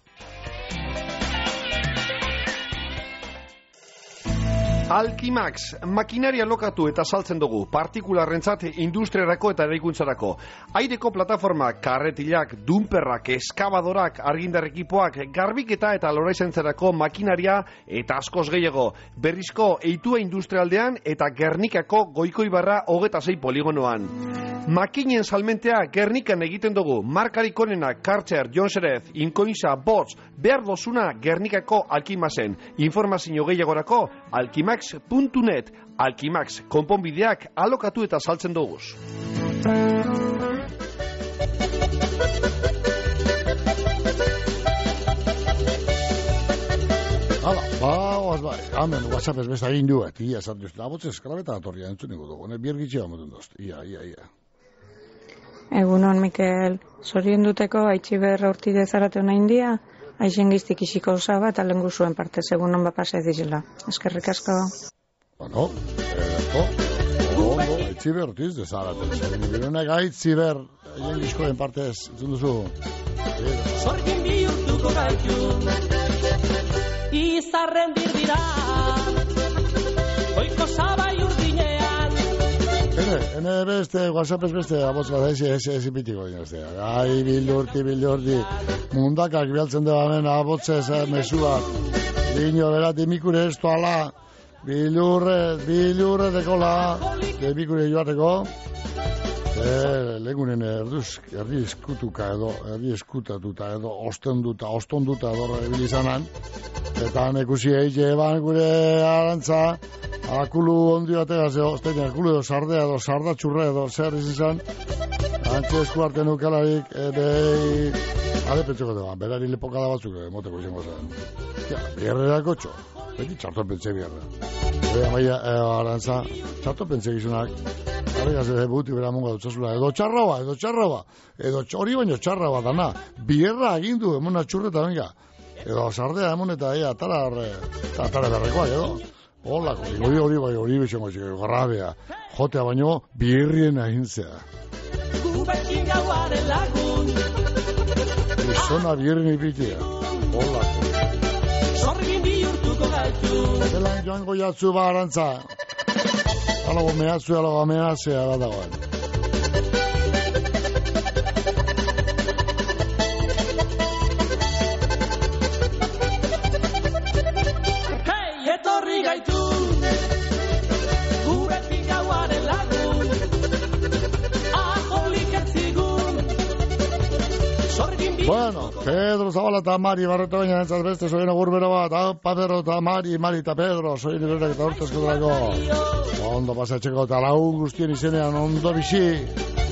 Alkimax, makinaria lokatu eta saltzen dugu, partikularrentzat industriarako eta eraikuntzarako. Aireko plataformak, karretilak, dumperrak, eskabadorak, argindar ekipoak, garbiketa eta loraizentzerako makinaria eta askoz gehiago. Berrizko eitua industrialdean eta Gernikako Goikoibarra 26 poligonoan. Makinen salmentea Gernikan egiten dugu, markarik onena Kartzer, Jonserez, Inkoinza, Bots, behar dozuna Gernikako Alkimaxen. Informazio gehiagorako alkimax.net. Alkimax, konponbideak alokatu eta saltzen duguz. Hala, oaz bai, hamen WhatsApp ez besta egin duet, ia esan duzten, abotz eskalabeta atorria entzun ego dugu, biergitxea motun dozt, ia. Egunon, Mikel, zorien duteko Aitziber Ortide zaratu nahi india, aixengiztik isiko osaba eta lengu zuen parte, egunon bapase dizela. Eskerrik asko. Bueno, Aitziber Ortiz de zaratu, birunek Aitziber aixengizkoen partez, entzun duzu. Zorgin bihurtuko gaitu, izarren birdira, oiko sabai urdinean. Hene beste, WhatsApp ez beste, abotz bat ez ipitiko dinazte. Ai, bildurti, mundakak bialtzen dugu hemen abotzez mesuak. Dino, berati, mikure ez toala, bildurre dekola, mikure joateko. Legunen erdi eskutatuta edo ostonduta edo ebilizanan. Eta nekusi eite eban gure arantza, akulu ondi bategaz, akulu edo sardea edo sardatxurre edo zer izan, antxe esku arte nukalarik, ale pentseko dugu, berari lepokada batzuk, moteko izango zen. Bierrerako txo, beti txarto pentsa bierra. Maia arantza, txarto pentsa gizunak, harregaz buti bera monga dutxasula, edo txarra hori baino txarra dana, bierra agindu, emona txurreta venga. Edo sardea emon eta atara berrekoak edo. Olako, hori bitxengo txeko, grabea. Jotea baino, birrien ahintzea. Gubekin gauaren lagun. Gizona birrien ipitea. Olako. Sorgin bihurtuko gaitu. Zelan joango jatzu barantza. Alago mehatzu, alago amenazea da dagoen. Bueno, Pedro Zabala eta Mari Barreto baina entzat beste soin agurbero bat, Pedro eta Mari eta Pedro, soin iberek eta urtezko dago. Ondo pasatzeko eta lagun guztien izenean ondo bizi.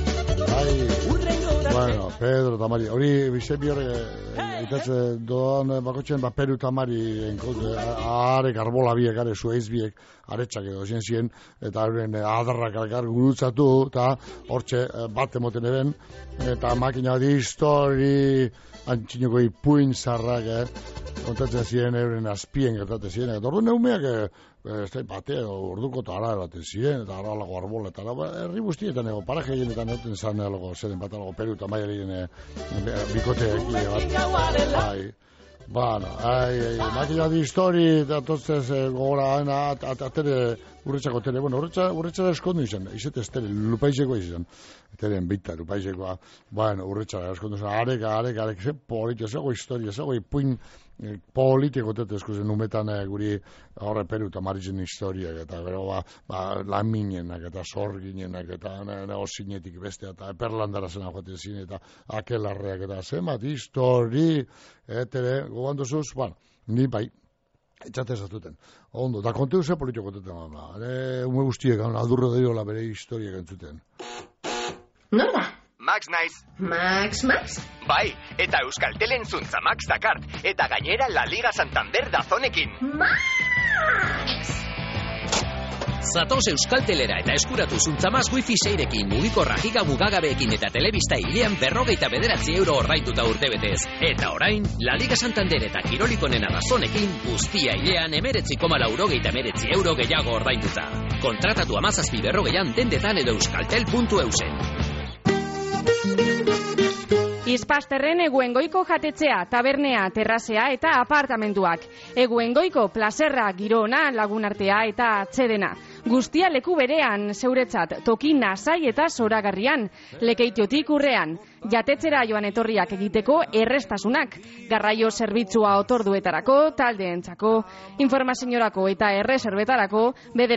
Bueno, Pedro eta Mari, hori bize biore itatze doan bakotxen, Peru eta Mari arek arbola biek, are zueiz biek, aretsak edo zien, eta horren adarrak alkar gurutzatu, eta hortxe bat emoten eben, eta makina bat histori antxinoko ipuin zarrak, kontatzen ziren euren azpien gertatzen ziren, eta orduan neumeak batea, orduko eta ara baten ziren, eta ara lago arbola, eta herri guztietan ego, paraje jenetan egoten zan lago, zeren bat lago Peru eta Maiaren bikoteek bai. Bueno, makina di histori, eta entonces gogora, atere urretxako tere, bueno, urretxa da eskondu izan, izete ez tere, lupaizeko izan, teren bita, lupaizekoa, bueno, urretxa da eskondu izan, arek, ze politio, zego historia, zego ipuin politiko tetezko zen numetan guri horre Peru eta Maritzen historiak, eta gero laminenak, eta sorginenak, eta negozinetik bestea, eta Perlandara zena joaten zine, eta akelarreak, eta zemat histori, etere, gogoan duzuz, bueno, ni bai, etxate zatuten. Ondo, da konteu ze politiko teteten, ume guztiek, adurro dira bere historiak entzuten. Nor da? Max naiz. Max? Bai, eta Euskaltelen zuntza Max dakart, eta gainera La Liga Santander dazonekin. Max! Zatoz Euskaltelera eta eskuratu zuntzamaz wifi 6rekin, mugikorra giga mugagabeekin eta telebista hilean 59 euro ordaintuta urtebetez. Eta orain, La Liga Santander eta Kirolikonena dazonekin, guztia hilean 19,99 euro gehiago ordaintuta. Kontratatu 17:40 dendetan edo euskaltel.eusen. Izpasterren Eguengoiko jatetzea, tabernea, terrazea eta apartamentuak. Eguengoiko plazerra, girona, lagunartea eta atsedena. Guztia leku berean, zeuretzat, toki nasai eta zoragarrian, Lekeitiotik urrean. Jatetzera joan etorriak egiteko errestasunak, garraio zerbitzua otorduetarako, taldeentzako, informaziorako eta erreserbetarako,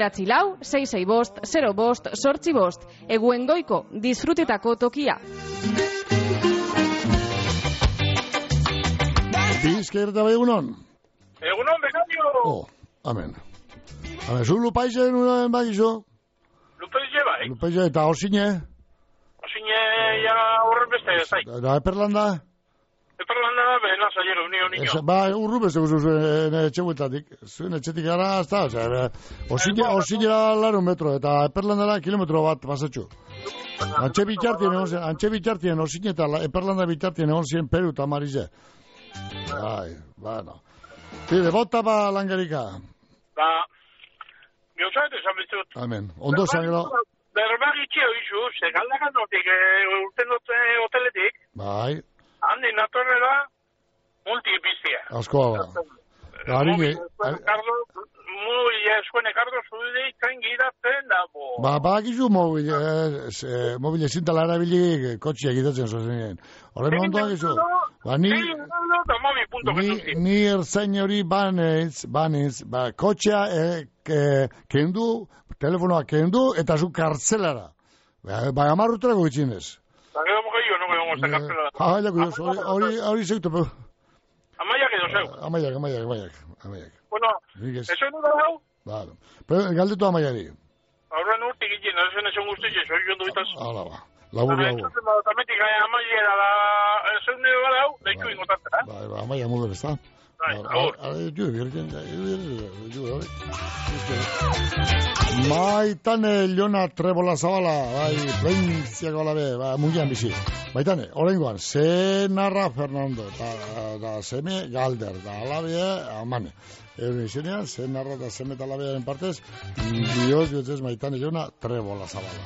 944-665-05-8. Eguengoiko, disfrutetako tokia. Bizkerta bai egunon? Egunon, bekanio! Amen, zu lupaize nuen bagizu? Lupaize bai. Lupaize eta osine? Osine, ja horren beste zai. Da Eperlanda? Eperlanda da, behena zaiero, nio. Ba, urru beste zuen etxeguetatik. Zuen etxetik gara, ez da, osine larun metro, eta Eperlandara kilometro bat pasatxu. Antxe bitartien osine eta Eperlanda bitartien egon ziren Peru eta Marize. Bai, bueno. Tire, bota ba langarika. Ba, gauzat esan bitut. Amen, ondo zangero. Berbagitxeo izu, segaldakan notik, urten hoteletik. Bai. Handi natorrela, multipizia. Askoa ba. Muy eskuene kardo zuide ikain giratzen dago. Ba, bakizu mobile zintala erabili kotxia egitatzen zozen. Horren ondoak izu. Ba, ni erzain hori banez, kotxea kendu, telefonoa kendu, eta zu kartzelara. Ba, amarruterako gitzinez. Ba, gero mogeio, no gero mozta kartzelara. Hori zeutu, peu. Amaiak edo zeu. Amaiak. Bueno, eso no da hau? Vale. Pero galdetu amaiari. Aurren urtik egin, esan guztiz, eso egin duitaz. Hala ba. Labur. Tametik amaiera da, zeun nire bada hau, daiku ingotatzen, Ba, amaia mudur, ez da? Maitane Liona Trebola Zabala, bai, Plentziako alabe, mungian bizi. Maitane, orengoan, Zenarra Fernando, eta seme Galder, da alabe, amane. euren izenean, zen narra eta zen metalabearen partez, bihotz maitan egona, trebola zabala.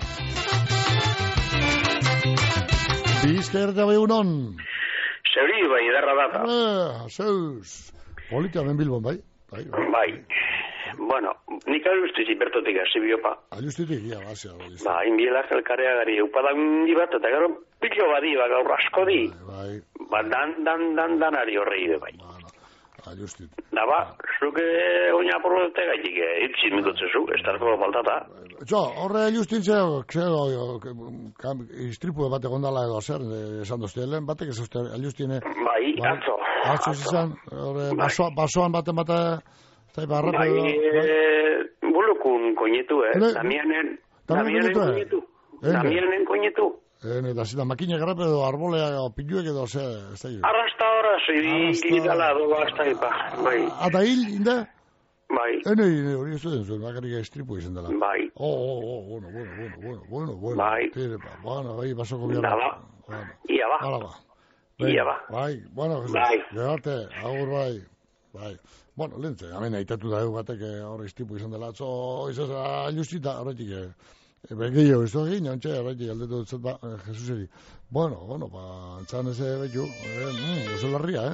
Bizka ertea bai unon? Zeuri, bai, edarra data. Zeus. Politia ben Bilbon, bai? Bai. Bueno, nik alustizik bertotik hasi biopa. Alustitik, ja, bazia. Ba, inbielak elkarea gari, upadan bat, eta gero pilo badi, gaur asko di. Bai. Ba, danari horrei bai. Alustit. Da ba, zuke oina porrote gaitik, itzin mitotzezu, ez tarko faltata. Horre alustin zeo, istripu bat egondala edo zer, esan dozte, lehen batek ez uste alustine. Bai, atzo. Atzo izan, horre, basoan baten bate, zai barrape. Bai, bulukun koinetu, Damianen koinetu. Damianen koinetu. Eta zita makina garrape edo arbolea o piluek edo ze, ez da. Arrasta horra, zidikidala doa hasta ipa, bai. Ata hil, inde? Bai. Hori ez duen zuen, bakarrik estripu izan dela. Bai. Bueno. Bai. Bueno, bai, basoko biara. Ia ba. Bai, bueno, gerarte, agur bai. Bai. Bueno, lentze, hemen aitatu da batek horre estripu izan dela. Izaz, alustita, horretik, Gehiago, ez da egin, ontsa, arraiti, aldetu dut ba, Jesuseri. Bueno, antzan eze betu, oso larria,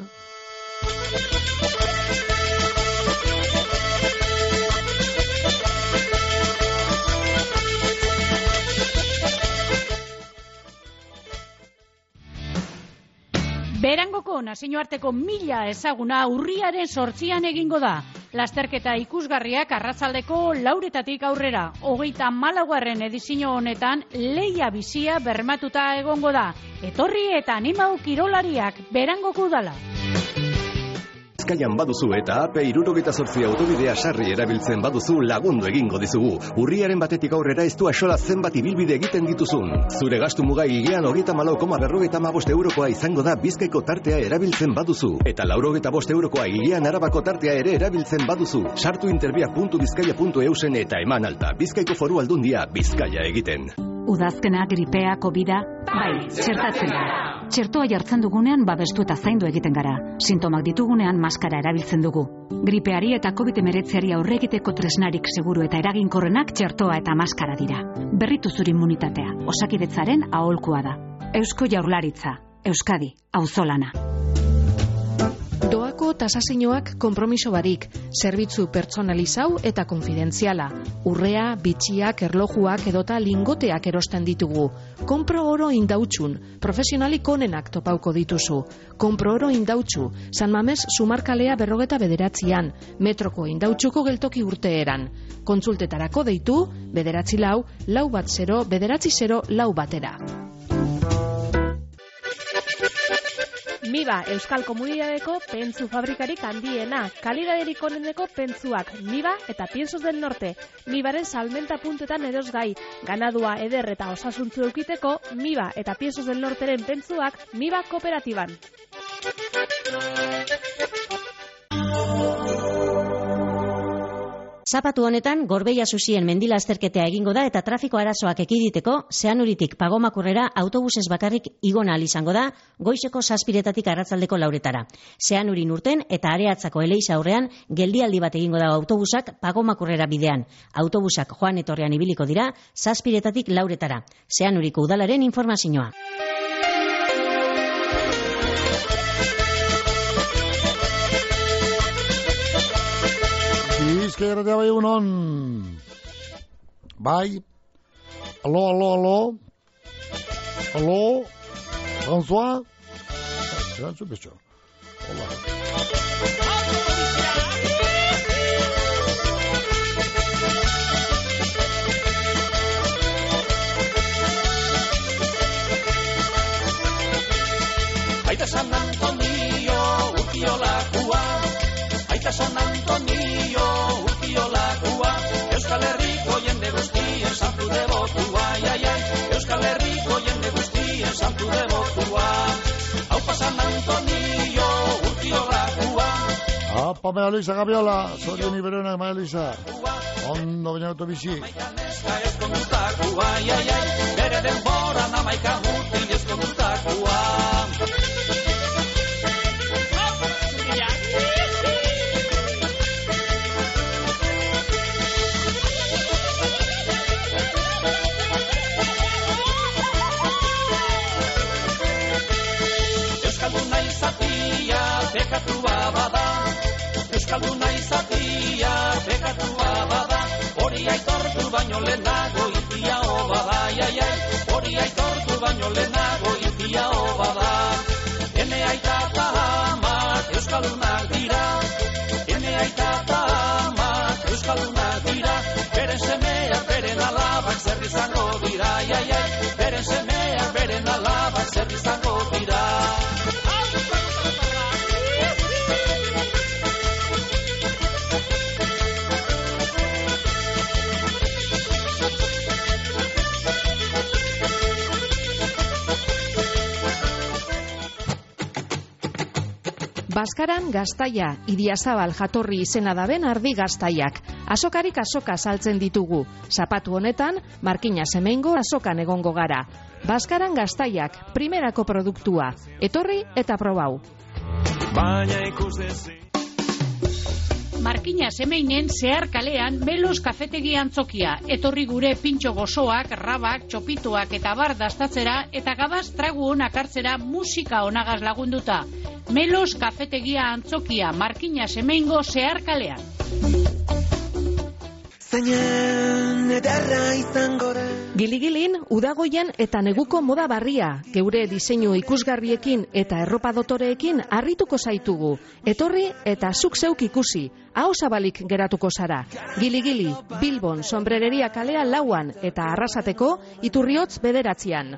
Berangoko nazioarteko 1000 ezaguna urriaren 8an egingo da. Lasterketa ikusgarriak arratsaldeko 4:00 aurrera. 34. edizio honetan lehia bizia bermatuta egongo da. Etorri eta animau kirolariak Berangoko udala. Bizkaian baduzu eta AP78 autobidea sarri erabiltzen baduzu lagundu egingo dizugu. Urriaren 1 aurrera ez du axola zenbat ibilbide egiten dituzun. Zure gastu mugai hilean 34,55 eurokoa izango da Bizkaiko tartea erabiltzen baduzu. Eta 85 eurokoa hilean Arabako tartea ere erabiltzen baduzu. Sartu interbia.bizkaia.eusen eta eman alta. Bizkaiko Foru Aldundia Bizkaia egiten. Udazkena, gripea, covida, bai, txertatzen da. Txertoa jartzen dugunean babestu eta zaindu egiten gara. Sintomak ditugunean maskara erabiltzen dugu. Gripeari eta COVID-19 aurre egiteko tresnarik seguru eta eraginkorrenak txertoa eta maskara dira. Berritu zure immunitatea, Osakidetzaren aholkua da. Eusko Jaurlaritza, Euskadi, auzolana. Doako tasazioak konpromiso barik, zerbitzu pertsonalizau eta konfidentziala. Urrea, bitxiak, erlojuak edota lingoteak erosten ditugu. Kompro oro indautxun, profesionalik onenak topauko dituzu. Kompro oro indautxu, San Mames Sumarkalea 49an, metroko indautxuko geltoki urteeran. Kontsultetarako deitu, 94 410 980 4 Miba, Euskal Komunidadeko pentsu fabrikarik handiena, kalidaderik oneneko pentsuak, Miba eta Piensos del Norte. Mibaren salmenta puntetan erosgai, ganadua eder eta osasuntzu eukiteko, Miba eta Piensos del Norteren pentsuak, Miba kooperatiban. Zapatu honetan, Gorbeia Susien mendilasterketea egingo da eta trafiko arazoak ekiditeko, Zeanuritik Pagomakurrera autobusez bakarrik igona izango da, goizeko 7:00 arratsaldeko 4:00. Zeanurin urten eta Areatzako Eleiza aurrean geldialdi bat egingo da autobusak Pagomakurrera bidean. Autobusak joan etorrean ibiliko dira 7:00 4:00. Zeanuriko udalaren informazioa. Bizkaia bai unon. Bai. Aló. François. François Pecho. Hola. Aita San Antonio, Urkiolakua. Aita San Antonio, Urkiolakua. Euskal Herriko jende guztien santu debotua. Euskal Herriko jende guztien santu debotua. Aupa San Antonio, Urkiolakua. Apa, Maria Luisa Gabiola, Zorion Iberona, Maria Luisa. Ondo baina autobizi. Eskondutakua, bere denbora namaika mutil eskondutakua. aitortu baino lehenago itia obada, hori aitortu baino lehenago itia obada. Ene aita eta amak euskaldunak dira, ene aita eta amak euskaldunak dira, beren semeak beren alabak zer izango dira, beren semeak beren alabak zer izango dira. Baskaran Gaztaia, Idiazabal jatorri izena daben ardi gaztaiak. Asokarik asoka saltzen ditugu. Zapatu honetan, Markina Semeingo asokan egongo gara. Baskaran Gaztaiak, primerako produktua. Etorri eta probau. Baina ikusezi. Markina Semeinen zehar kalean Melos kafetegi antzokia. Etorri gure pintxo gozoak, rabak, txopituak eta bar dastatzera eta gabaz tragu onak hartzera musika onagaz lagunduta. Melos kafetegia antzokia, Markina Semeingo zehar kalean. Giligilin, udagoian eta neguko moda barria. Geure diseinu ikusgarriekin eta erropa dotoreekin harrituko zaitugu. Etorri eta zuk zeuk ikusi. Aho zabalik geratuko zara. Giligili, Bilbon, sombrereria kalea 4an eta Arrasateko Iturriotz 9an.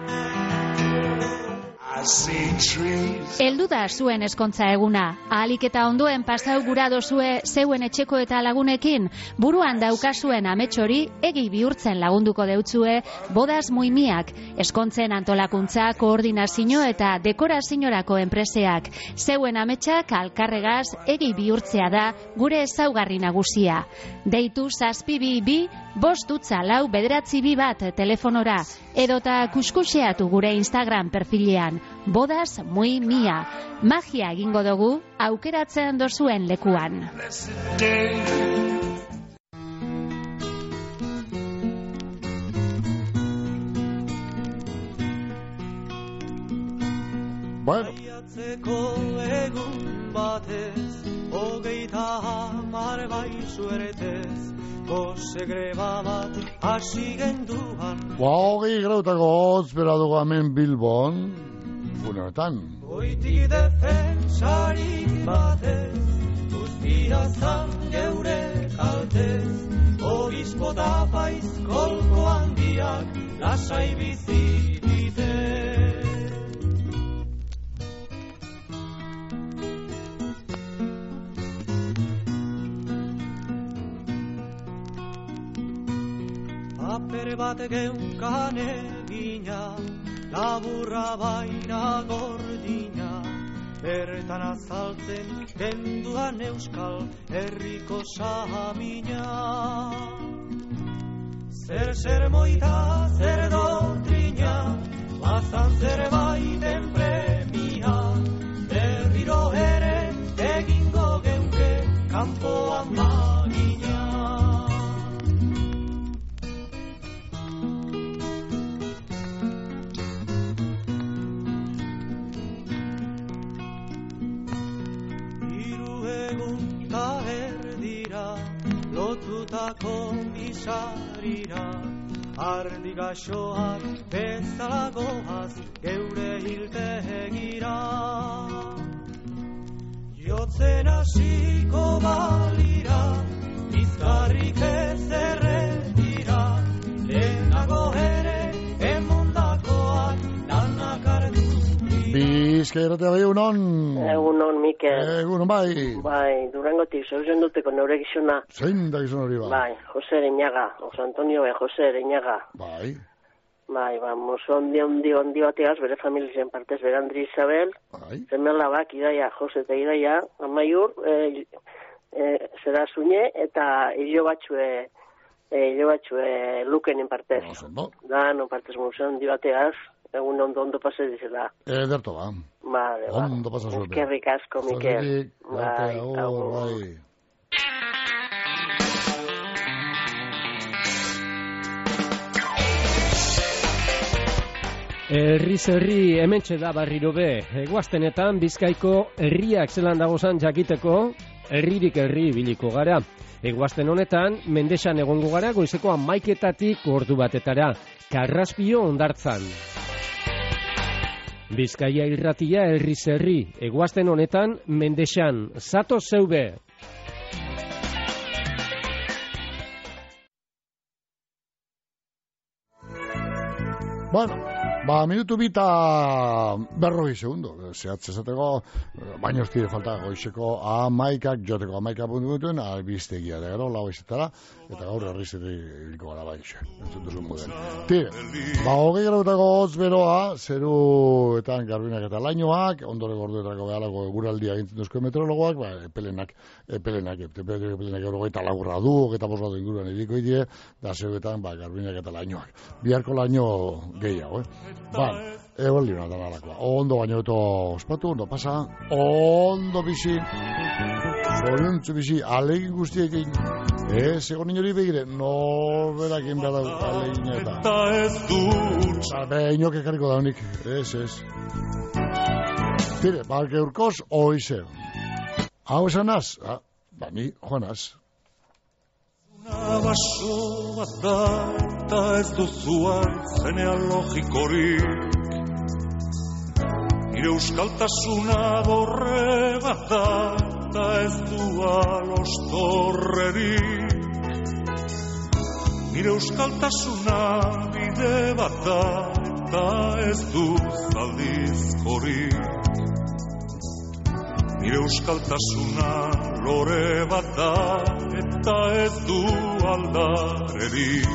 Heldu da zuen eskontza eguna. Ahalik eta ondoen pasau gura dozue zeuen etxeko eta lagunekin, buruan daukazuen amets hori egi bihurtzen lagunduko deutzue Bodas Muimiak, eskontzen antolakuntza, koordinazio eta dekoraziorako enpreseak. Zeuen ametsak alkarregaz egi bihurtzea da gure ezaugarri nagusia. Deitu 722 524 992 telefonora, edota kuskuseatu gure Instagram perfilean. Bodas Muimia. Magia egingo dugu aukeratzen dozuen lekuan. Bueno. Egun batez, 30 baizu eretez, goze greba bat hasi genduan. 20 grautako hotz bera dugu hemen Bilbon, gunetan. Goitik defensarik batez, guztirazan geure kaltez, obispo da paiz kolko handiak, lasai bizi ditez. Paper bat geunkan egina, laburra baina gordina, bertan azaltzen genduan euskal herriko samina. Zer moita, zer doktrina, bazan zerbaiten premia, berriro ere egingo geuke kanpoan magina. Lotutako izarira, ardi gaxoak bezala goaz geure hiltegira. Jotzen hasiko balira, bizkarrik ez erretira, lehenago ere emundakoak danak ardu. Bizkairatea egunon. Egunon, Mikel. Egunon, bai. Bai, Durangotik, zeuzen duteko neure gizona. Zein da gizona hori, bai. Bai, Jose Ereñaga, Jose Antonio Jose Ereñaga. Bai. Bai, mozo handi bateaz, bere familien partez, bere Andri Isabel. Bai. Zemela bak, Idaia, Jose eta Idaia, Amaiur, zera zune, eta hilo batxue lukenen partez. Da, no partez mozo handi bateaz. Egun ondo pase dizela. Ederto, ba. Vale, ba. Ondo pasa zuete. Eskerrik asko, Mikel. Bai, bai. Herriz herri hementxe da barriro be. Eguaztenetan Bizkaiko herriak zelan dagozan jakiteko, herririk herri biliko gara. Eguazten honetan, Mendexan egongo gara goizeko 11:00 ordu batetara, Karraspio hondartzan. Bizkaia irratia herriz herri, eguazten honetan, Mendexan, zatoz zeube! Bueno, minutu bita 40 segundo, zehatz esateko, baina ez dire falta goizeko 11:00 joteko 11:00 albiztegia da gero, lau izetara, eta gaur herrizetik iliko gara baixo, entzun duzun muden. Tire, 20 grautako hotz beroa, zeruetan garbinak eta lainoak, ondore gorduetako behalako eguraldia gintzen duzko meteorologoak, epelenak eurogeita lagurra du, eta bosgatu inguruan ediko idie, da zeruetan garbinak eta lainoak. Biharko laino gehiago, egon liuna da nalakoa. Ondo baino eto ospatu, ondo pasa, ondo bizi, zoriontzu bizi, alegin guztiekin, egon inori begire, norberakin behar da alegin eta. Inok ekarriko daunik, ez. Tire, geurkoz, oize. Hau esan az? Ni, joanaz. Baso bat da, eta ez duzuan zenean logikorik. Nire euskaltasuna dorre bat da, eta ez du alostorrerik. Nire euskaltasuna bide bat da, eta ez du zaldizkorik. Nire euskaltasuna lore bat da, eta ez du aldarerik.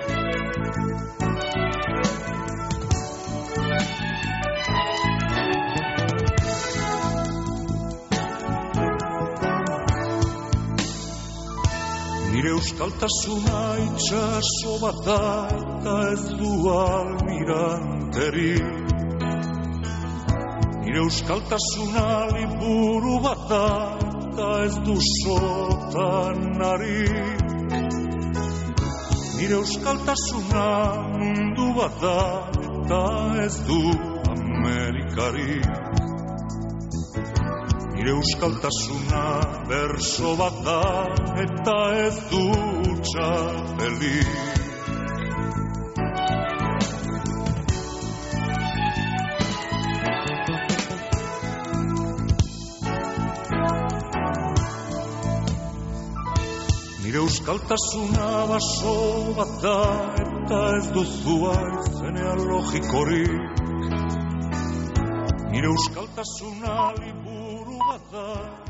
Nire euskaltasuna itxaso bat da, eta ez du almiranterik. Nire euskaltasuna liburu bat da, eta ez du sotanari. Nire euskaltasuna mundu bat da, eta ez du Amerikari. Nire euskaltasuna berso bat da, eta ez du txapeli. Nire euskaltasuna baso bat da, eta ez duzu aizenean logikorik. Nire euskaltasuna liburu bat da.